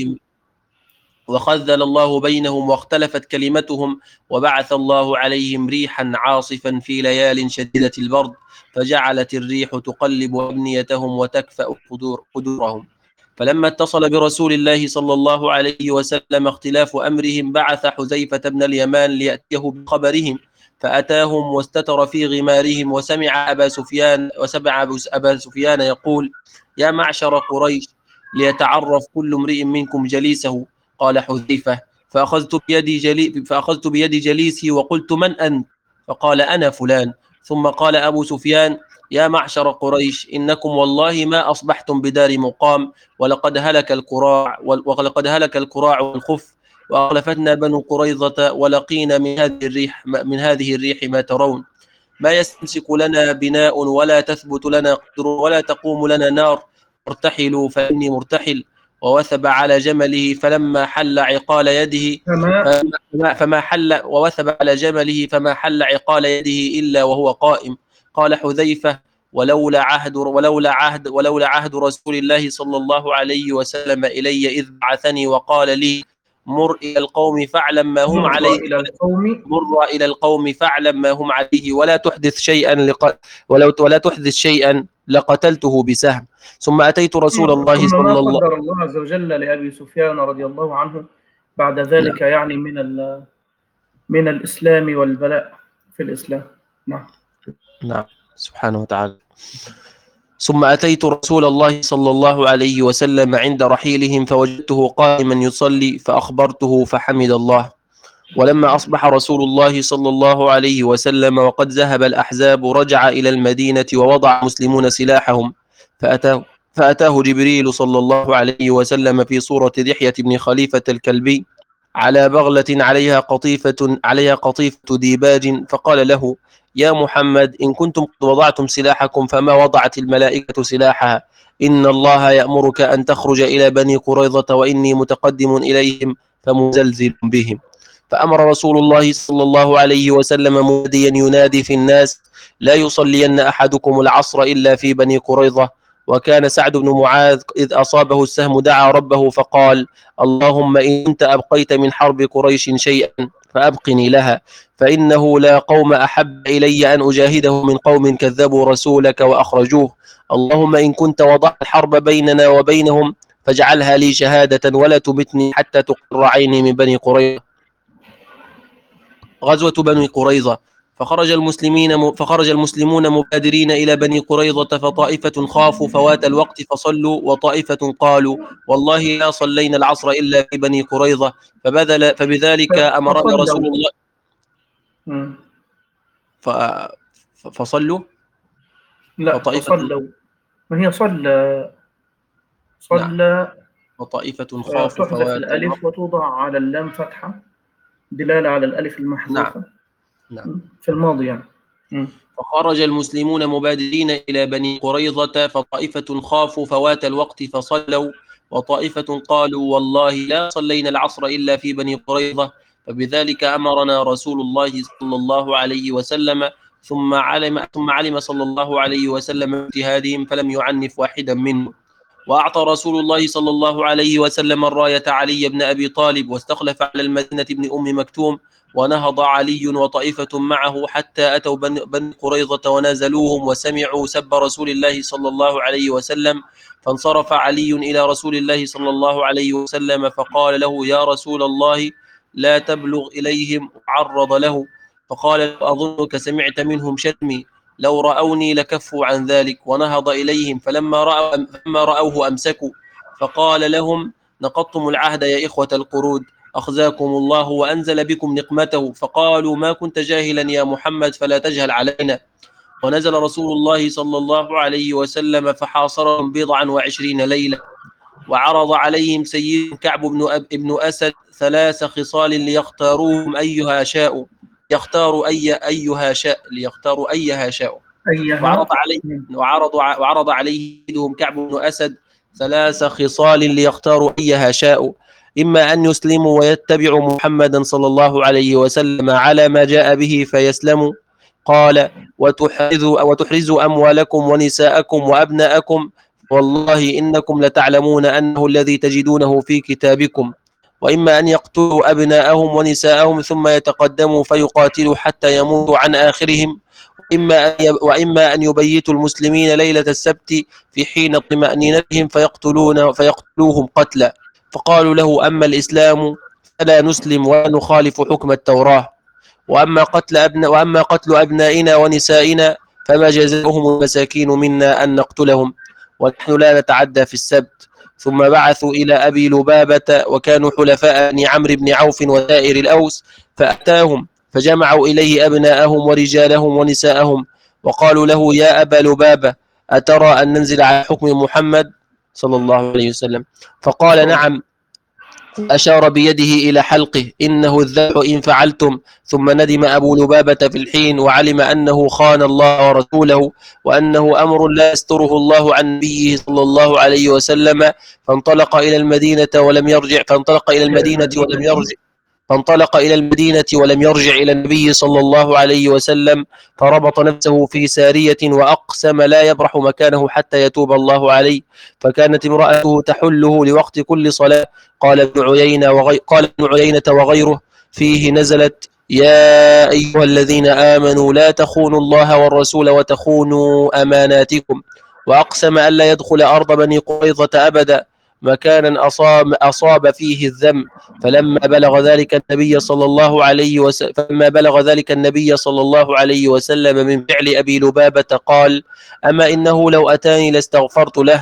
عليهم ريحا عاصفا في ليال شديدة البرد، فجعلت الريح تقلب أبنيتهم وتكفأ قدورهم. فلما اتصل برسول الله صلى الله عليه وسلم اختلاف أمرهم، بعث حذيفة بن اليمان ليأتيه بخبرهم، فأتاهم واستتر في غمارهم، وسمع أبا سفيان يقول: يا معشر قريش، ليتعرف كل امرئ منكم جليسه. قال حذيفة: فأخذت بيد جليسي وقلت: من أنت؟ فقال: أنا فلان. ثم قال أبو سفيان: يا معشر قريش، إنكم والله ما أصبحتم بدار مقام، ولقد هلك الكراع والخف، وأخلفتنا بنو قريظة، ولقينا من هذه الريح ما ترون، ما يستمسك لنا بناء، ولا تثبت لنا قدر، ولا تقوم لنا نار. ارتحلوا فإني مرتحل. ووثب على جمله فلما حل عقال يده فما حل عقال يده إلا وهو قائم. قال حذيفة: ولولا عهد رسول الله صلى الله عليه وسلم إلي إذ بعثني وقال لي: مر إلى القوم فاعلم ما هم عليه، ولا تحدث شيئا لقتلته بسهم. ثم أتيت رسول الله صلى الله عليه وسلم. قدر الله عز وجل لأبي سفيان رضي الله عنه بعد ذلك، نعم، يعني من الإسلام والبلاء في الإسلام. نعم، سبحانه وتعالى. ثم أتيت رسول الله صلى الله عليه وسلم عند رحيلهم فوجدته قائما يصلي فأخبرته فحمد الله. ولما أصبح رسول الله صلى الله عليه وسلم وقد ذهب الأحزاب رجع إلى المدينة ووضع المسلمون سلاحهم فأتاه جبريل صلى الله عليه وسلم في صورة دحية بن خليفة الكلبي على بغلة عليها قطيفة ديباج، فقال له: يا محمد، إن كنتم قد وضعتم سلاحكم فما وضعت الملائكة سلاحها؟ إن الله يأمرك أن تخرج إلى بني قريظة وإني متقدم إليهم فمزلزل بهم. فأمر رسول الله صلى الله عليه وسلم مناديا ينادي في الناس: لا يصلين أحدكم العصر إلا في بني قريظة. وكان سعد بن معاذ إذ أصابه السهم دعا ربه فقال: اللهم إن كنت أبقيت من حرب قريش شيئا فأبقني لها، فإنه لا قوم أحب إلي أن أجاهده من قوم كذبوا رسولك وأخرجوه. اللهم إن كنت وضعت الحرب بيننا وبينهم فاجعلها لي شهادة ولا تمتني حتى تقر عيني من بني قريظة. غزوة بني قريظة. فخرج المسلمون مبادرين إلى بني قريظة، فطائفة خافوا فوات الوقت فصلوا، وطائفة قالوا: والله لا صلينا العصر إلا في بني قريظة، فبذلك أمرنا رسول الله. فصلوا. لا، فصلوا. ما هي صلى. نعم. وطائفة خافوا تحذف الألف وتوضع على اللام فتحة دلالة على الألف المحذوفة. نعم. في الماضي يعني. فخرج المسلمون مبادرين إلى بني قريظة، فطائفة خافوا فوات الوقت فصلوا، وطائفة قالوا: والله لا صلينا العصر إلا في بني قريظة، فبذلك أمرنا رسول الله صلى الله عليه وسلم. ثم علم صلى الله عليه وسلم اجتهادهم فلم يعنف واحدا منهم. وأعطى رسول الله صلى الله عليه وسلم الراية علي بن أبي طالب، واستخلف على المدينة ابن أم مكتوم، ونهض علي وطائفة معه حتى أتوا بني قريظة ونازلوهم وسمعوا سب رسول الله صلى الله عليه وسلم. فانصرف علي إلى رسول الله صلى الله عليه وسلم فقال له: يا رسول الله، لا تبلغ إليهم. وعرض له فقال: أظنك سمعت منهم شتمي، لو رأوني لكفوا عن ذلك. ونهض إليهم فلما رأوه أمسكوا، فقال لهم: نقضتم العهد يا إخوة القرود، أخزاكم الله وأنزل بكم نقمته. فقالوا: ما كنت جاهلا يا محمد فلا تجهل علينا. ونزل رسول الله صلى الله عليه وسلم فحاصرهم 20 ليلة، وعرض عليهم سيد كعب بن أسد 3 خصال ليختاروهم أيها شاء. ليختاروا أيها شاء. وعرض عليهم كعب بن أسد 3 خصال ليختاروا أيها شاء: إما أن يسلموا ويتبعوا محمدا صلى الله عليه وسلم على ما جاء به فيسلموا. قال: وتحرزوا أموالكم ونساءكم وأبناءكم، والله إنكم لتعلمون أنه الذي تجدونه في كتابكم. وإما أن يقتلوا أبناءهم ونساءهم ثم يتقدموا فيقاتلوا حتى يموتوا عن آخرهم، وإما أن يبيتوا المسلمين ليلة السبت في حين طمأنينتهم فيقتلوهم قتلا. فقالوا له: أما الإسلام فلا نسلم ولا نخالف حكم التوراة، وأما قتل أبنائنا ونسائنا فما جزاؤهم المساكين منا أن نقتلهم، ونحن لا نتعدى في السبت. ثم بعثوا إلى أبي لبابة، وكانوا حلفاء بني عمرو بن عوف وسائر الأوس، فأتاهم فجمعوا إليه أبناءهم ورجالهم ونساءهم، وقالوا له: يا أبا لبابة، أترى أن ننزل على حكم محمد صلى الله عليه وسلم؟ فقال: نعم. أشار بيده إلى حلقه: إنه الذبح إن فعلتم. ثم ندم أبو لبابة في الحين، وعلم أنه خان الله ورسوله، وأنه أمر لا يستره الله عن نبيه صلى الله عليه وسلم. فانطلق إلى المدينة ولم يرجع إلى النبي صلى الله عليه وسلم، فربط نفسه في سارية وأقسم لا يبرح مكانه حتى يتوب الله عليه. فكانت امرأته تحله لوقت كل صلاة. قال ابن عيينة وغيره فيه نزلت: يا أيها الذين آمنوا لا تخونوا الله والرسول وتخونوا أماناتكم. وأقسم ألا يدخل أرض بني قريظة أبدا مكانا أصاب فيه الذم، فلما بلغ ذلك النبي صلى الله عليه وسلم من فعل أبي لبابة قال: أما إنه لو أتاني لاستغفرت له،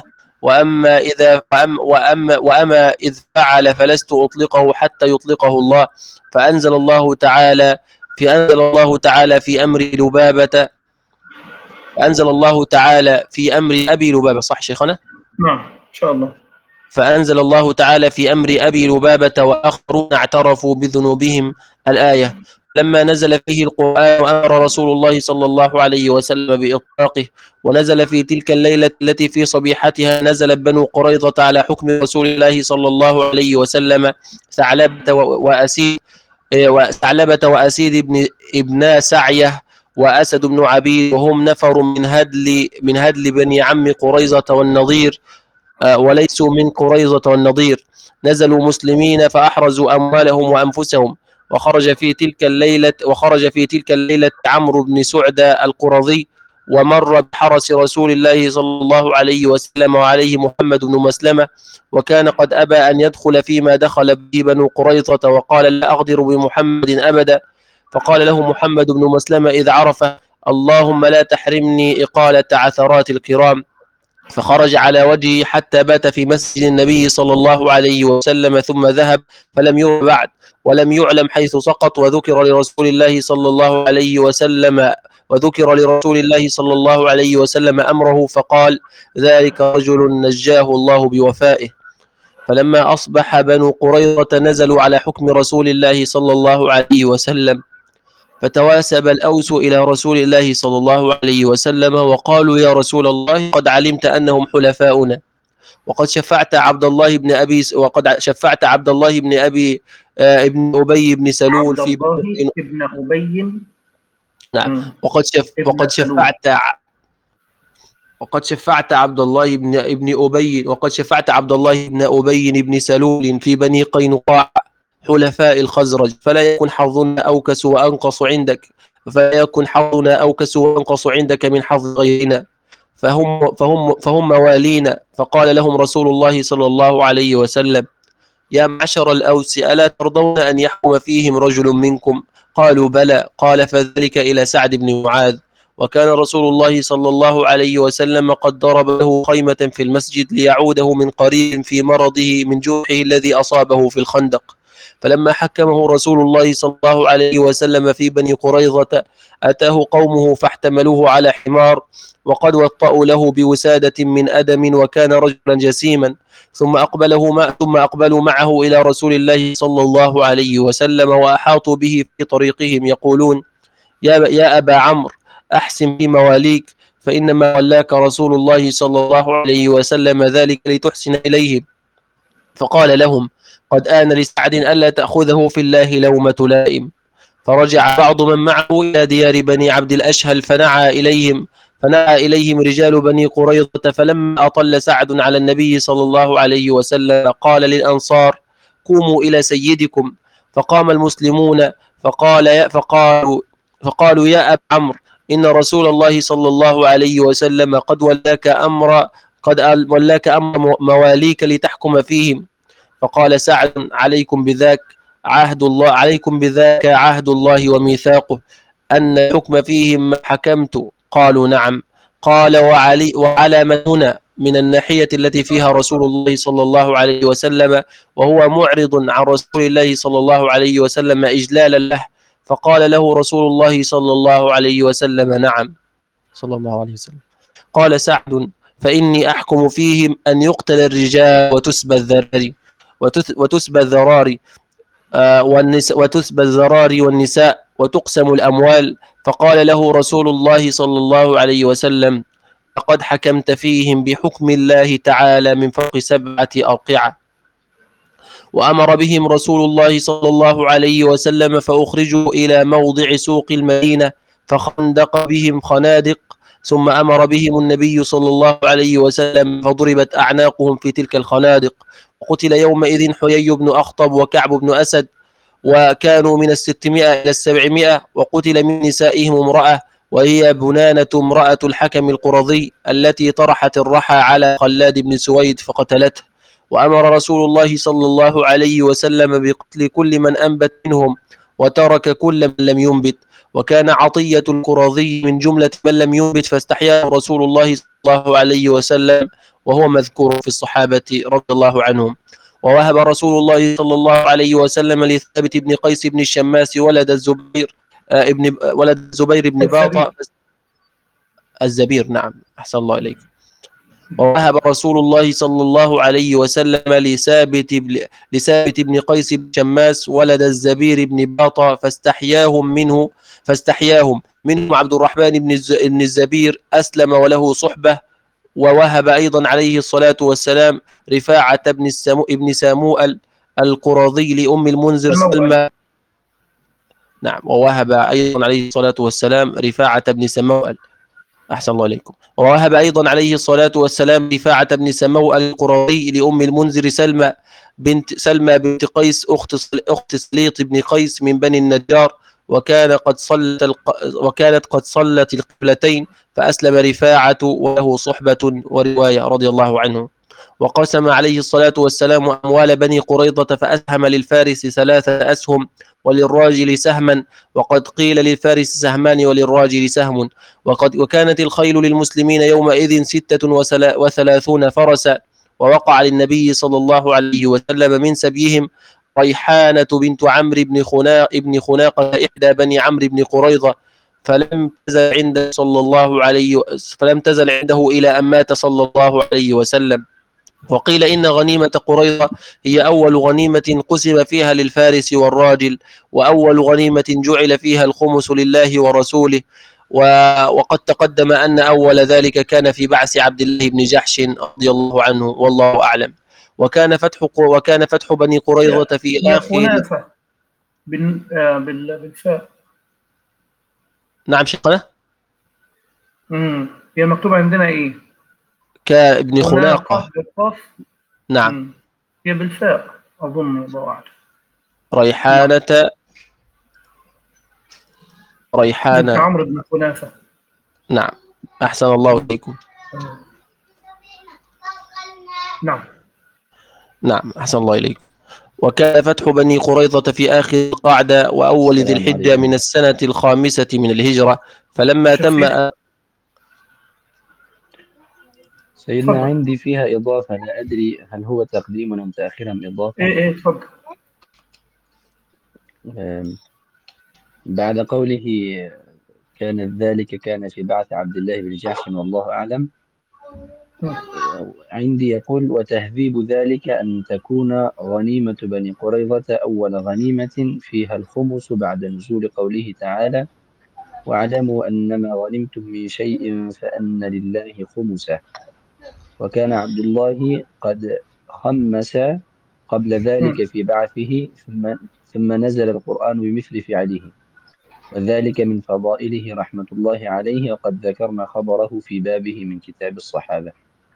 وأما إذ فعل فلست أطلقه حتى يطلقه الله. فأنزل الله تعالى في أمر لبابة، فأنزل الله تعالى في أمر أبي لبابة، صح شيخنا؟ نعم إن شاء الله. فأنزل الله تعالى في أمر أبي لبابة وآخرون اعترفوا بذنوبهم الآية. لما نزل فيه القرآن أمر رسول الله صلى الله عليه وسلم بإطلاقه. ونزل في تلك الليلة التي في صبيحتها نزل بنو قريظة على حكم رسول الله صلى الله عليه وسلم ثعلبة وأسيد ابن سعية وأسد بن عبيد، وهم نفر من هدل بني عم قريظة والنضير، وليسوا من قريظة والنضير. نزلوا مسلمين فأحرزوا أموالهم وأنفسهم. وخرج في تلك الليلة عمرو بن سعدة القرظي، ومر بحرس رسول الله صلى الله عليه وسلم وعليه محمد بن مسلمة، وكان قد أبى أن يدخل فيما دخل به بنو قريظة، وقال: لا أغدر بمحمد أبدا. فقال له محمد بن مسلمة إذ عرفه: اللهم لا تحرمني إقالة عثرات الكرام. فخرج على وجهه حتى بات في مسجد النبي صلى الله عليه وسلم، ثم ذهب فلم ير بعد، ولم يعلم حيث سقط. وذكر لرسول الله صلى الله عليه وسلم أمره، فقال: ذلك رجل نجاه الله بوفائه. فلما أصبح بنو قريظة نزلوا على حكم رسول الله صلى الله عليه وسلم، فتواسب الأوس إلى رسول الله صلى الله عليه وسلم وقالوا: يا رسول الله، قد علمت أنهم حلفاؤنا، وقد شفعت عبد الله بن أبي ابن أبي بن سلول في ابن أبي. نعم. وقد شفعت عبد الله بن أبي، وقد شفعت عبد الله بن أبي بن سلول في بني قينقاع حلفاء الخزرج، فلا يكن حظنا أوكس وأنقص عندك من حظ غيرنا، فهم موالينا. فقال لهم رسول الله صلى الله عليه وسلم: يا معشر الأوس، ألا ترضون أن يحكم فيهم رجل منكم؟ قالوا: بلى. قال: فذلك إلى سعد بن معاذ. وكان رسول الله صلى الله عليه وسلم قد ضرب له خيمة في المسجد ليعوده من قريب في مرضه من جوحه الذي أصابه في الخندق. فلما حكمه رسول الله صلى الله عليه وسلم في بني قريظة، أتاه قومه فاحتملوه على حمار، وقد وطأوا له بوسادة من أدم، وكان رجلا جسيما. ثم أقبلوا معه إلى رسول الله صلى الله عليه وسلم، وأحاطوا به في طريقهم يقولون: يا أبا عمرو، أحسن في مواليك، فإنما ولاك رسول الله صلى الله عليه وسلم ذلك لتحسن إليهم. فقال لهم: قد آن لسعد ألا تأخذه في الله لومة لائم. فرجع بعض من معه إلى ديار بني عبد الأشهل، فنعى إليهم رجال بني قريظة. فلما أطل سعد على النبي صلى الله عليه وسلم قال للأنصار: قوموا إلى سيدكم. فقام المسلمون فقالوا: يا أبا عمرو، إن رسول الله صلى الله عليه وسلم قد ولاك أمر مواليك لتحكم فيهم. فقال سعد: عليكم بذاك عهد الله وميثاقه، أن الحكم فيهم ما حكمت. قالوا: نعم. قال: وعلى من هنا من الناحية التي فيها رسول الله صلى الله عليه وسلم، وهو معرض عن رسول الله صلى الله عليه وسلم إجلالا له. فقال له رسول الله صلى الله عليه وسلم: نعم. صلى الله عليه وسلم. قال سعد: فإني أحكم فيهم أن يقتل الرجال وتسبى الذراري والنساء وتقسم الأموال. فقال له رسول الله صلى الله عليه وسلم: لقد حكمت فيهم بحكم الله تعالى من فوق 7 أرقعة. وأمر بهم رسول الله صلى الله عليه وسلم، فأخرجوا إلى موضع سوق المدينة، فخندق بهم خنادق. ثم أمر بهم النبي صلى الله عليه وسلم، فضربت أعناقهم في تلك الخنادق. وقتل يومئذ حيي بن أخطب وكعب بن أسد، وكانوا من 600 إلى 700. وقتل من نسائهم امرأة، وهي بنانة امرأة الحكم القرظي، التي طرحت الرحى على خلاد بن سويد فقتلته. وأمر رسول الله صلى الله عليه وسلم بقتل كل من أنبت منهم وترك كل من لم ينبت. وكان عطية القرظي من جملة من لم ينبت، فاستحياه رسول الله صلى الله عليه وسلم، وهو مذكور في الصحابة رضي الله عنهم. ووهب رسول الله صلى الله عليه وسلم لثابت بن قيس بن الشماس ولد الزبير بن باطة الزبير. نعم، أحسن الله إليك. ووهب رسول الله صلى الله عليه وسلم لثابت بن قيس بن شماس ولد الزبير بن باطة، فاستحياهم منهم عبد الرحمن بن الزبير، أسلم وله صحبة. ووهب أيضا عليه الصلاة والسلام رفاعة ابن ساموئل القرظي لأم المنذر سلمى. نعم، ووهب أيضا عليه الصلاة والسلام رفاعة بن سموئل. أحسن الله إليكم. ووهب أيضا عليه الصلاة والسلام رفاعة بن سموئل القرظي لأم المنذر سلمى بنت قيس أخت سليط بن قيس من بني النجار، وكانت قد صلت القبلتين، فأسلم رفاعة وله صحبة ورواية رضي الله عنه. وقسم عليه الصلاة والسلام أموال بني قريظة، فأسهم للفارس 3 أسهم وللراجل سهما، وقد قيل للفارس سهمان وللراجل سهم. وكانت الخيل للمسلمين يومئذ 36 فرسا. ووقع للنبي صلى الله عليه وسلم من سبيهم ريحانة بنت عمرو بن خناقة إحدى بني عمرو بن قريظة، فلم تزل عنده إلى أن مات صلى الله عليه وسلم. وقيل إن غنيمة قريظة هي أول غنيمة قسم فيها للفارس والراجل، وأول غنيمة جعل فيها الخمس لله ورسوله. وقد تقدم أن أول ذلك كان في بعث عبد الله بن جحش رضي الله عنه، والله أعلم. وكان فتح بني قريظة في آخر. بالفاء. نعم شيخنا. هي مكتوبة عندنا إيه؟ كابن خناقة. نعم. هي بالفاء أظن، الله أعلم. ريحانة عمرو بن خنافة. نعم، أحسن الله إليكم. نعم، أحسن الله إليكم. وكان فتح بني قريظة في آخر القعدة وأول ذي الحجة من السنة 5 من الهجرة، فلما تم. سيدنا عندي فيها إضافة، لا أدري هل هو تقديم أم تأخير إضافة. إيه تفضل. بعد قوله كان في بعث عبد الله بن جحش والله أعلم، عندي يقول وتهذيب ذلك أن تكون غنيمة بني قريظة أول غنيمة فيها الخمس بعد نزول قوله تعالى واعلموا أنما غنمتم من شيء فأن لله خمسه. وكان عبد الله قد خمس قبل ذلك في بعثه، ثم نزل القرآن بمثل فعله، وذلك من فضائله رحمة الله عليه، وقد ذكرنا خبره في بابه من كتاب الصحابة.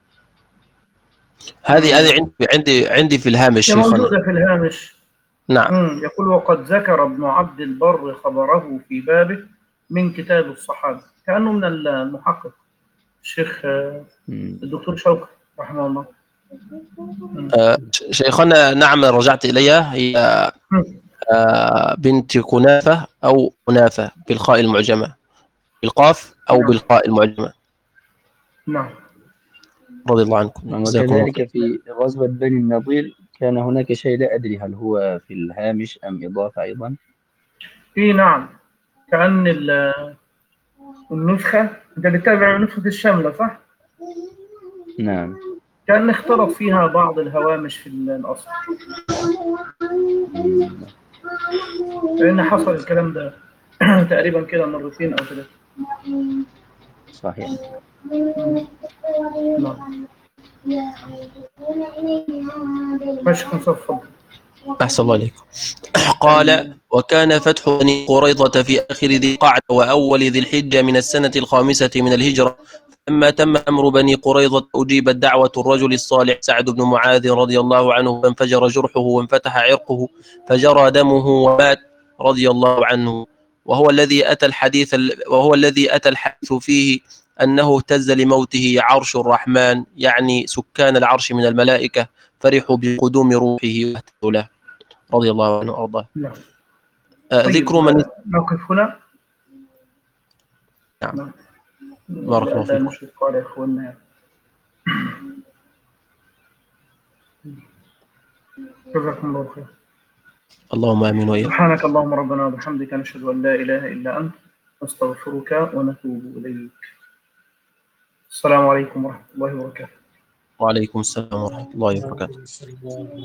هذه عندي في الهامش. موجودة في الهامش. نعم. يقول وقد ذكر ابن عبد البر خبره في بابه من كتاب الصحابة، كأنه من المحقق الشيخ الدكتور شوقي رحمه الله. شيخنا نعم، رجعت إليها. هي بنت كنافة أو كنافة بالخاء المعجمة، بالقاف أو بالقاء المعجمة. نعم، رضي الله عنكم. وكذلك في غزوة بني النضير كان هناك شيء لا أدري هل هو في الهامش أم إضافة أيضا. نعم، كأن النسخة أنت بتتابع نسخة الشاملة صح؟ نعم. كأن اختلط فيها بعض الهوامش في الأصل، لأن حصل الكلام ده تقريبا كده 2 أو 3. صحيح. ماشي، نصفر. أحسن الله عليكم. قال وكان فتح بني قريظة في آخر ذي القعدة وأول ذي الحجة من السنة 5 من الهجرة. لما تم أمر بني قريظة أجيبت دعوة الرجل الصالح سعد بن معاذ رضي الله عنه، فانفجر جرحه وانفتح عرقه فجرى دمه ومات رضي الله عنه، وهو الذي أتى الحديث فيه أنه اهتز لموته عرش الرحمن، يعني سكان العرش من الملائكة، فرحوا بقدوم روحه واهتدوا له رضي الله عنه وأرضاه. نعم. ذكر من نقف هنا. نعم. بارك الله لا فيكم. نشفق على إخواننا. جزاكم الله خير. اللهم آمين وإياك. سبحانك اللهم ربنا وبحمدك، نشهد أن لا إله إلا أنت، نستغفرك ونتوب إليك. السلام عليكم ورحمة الله وبركاته. وعليكم السلام ورحمة الله وبركاته.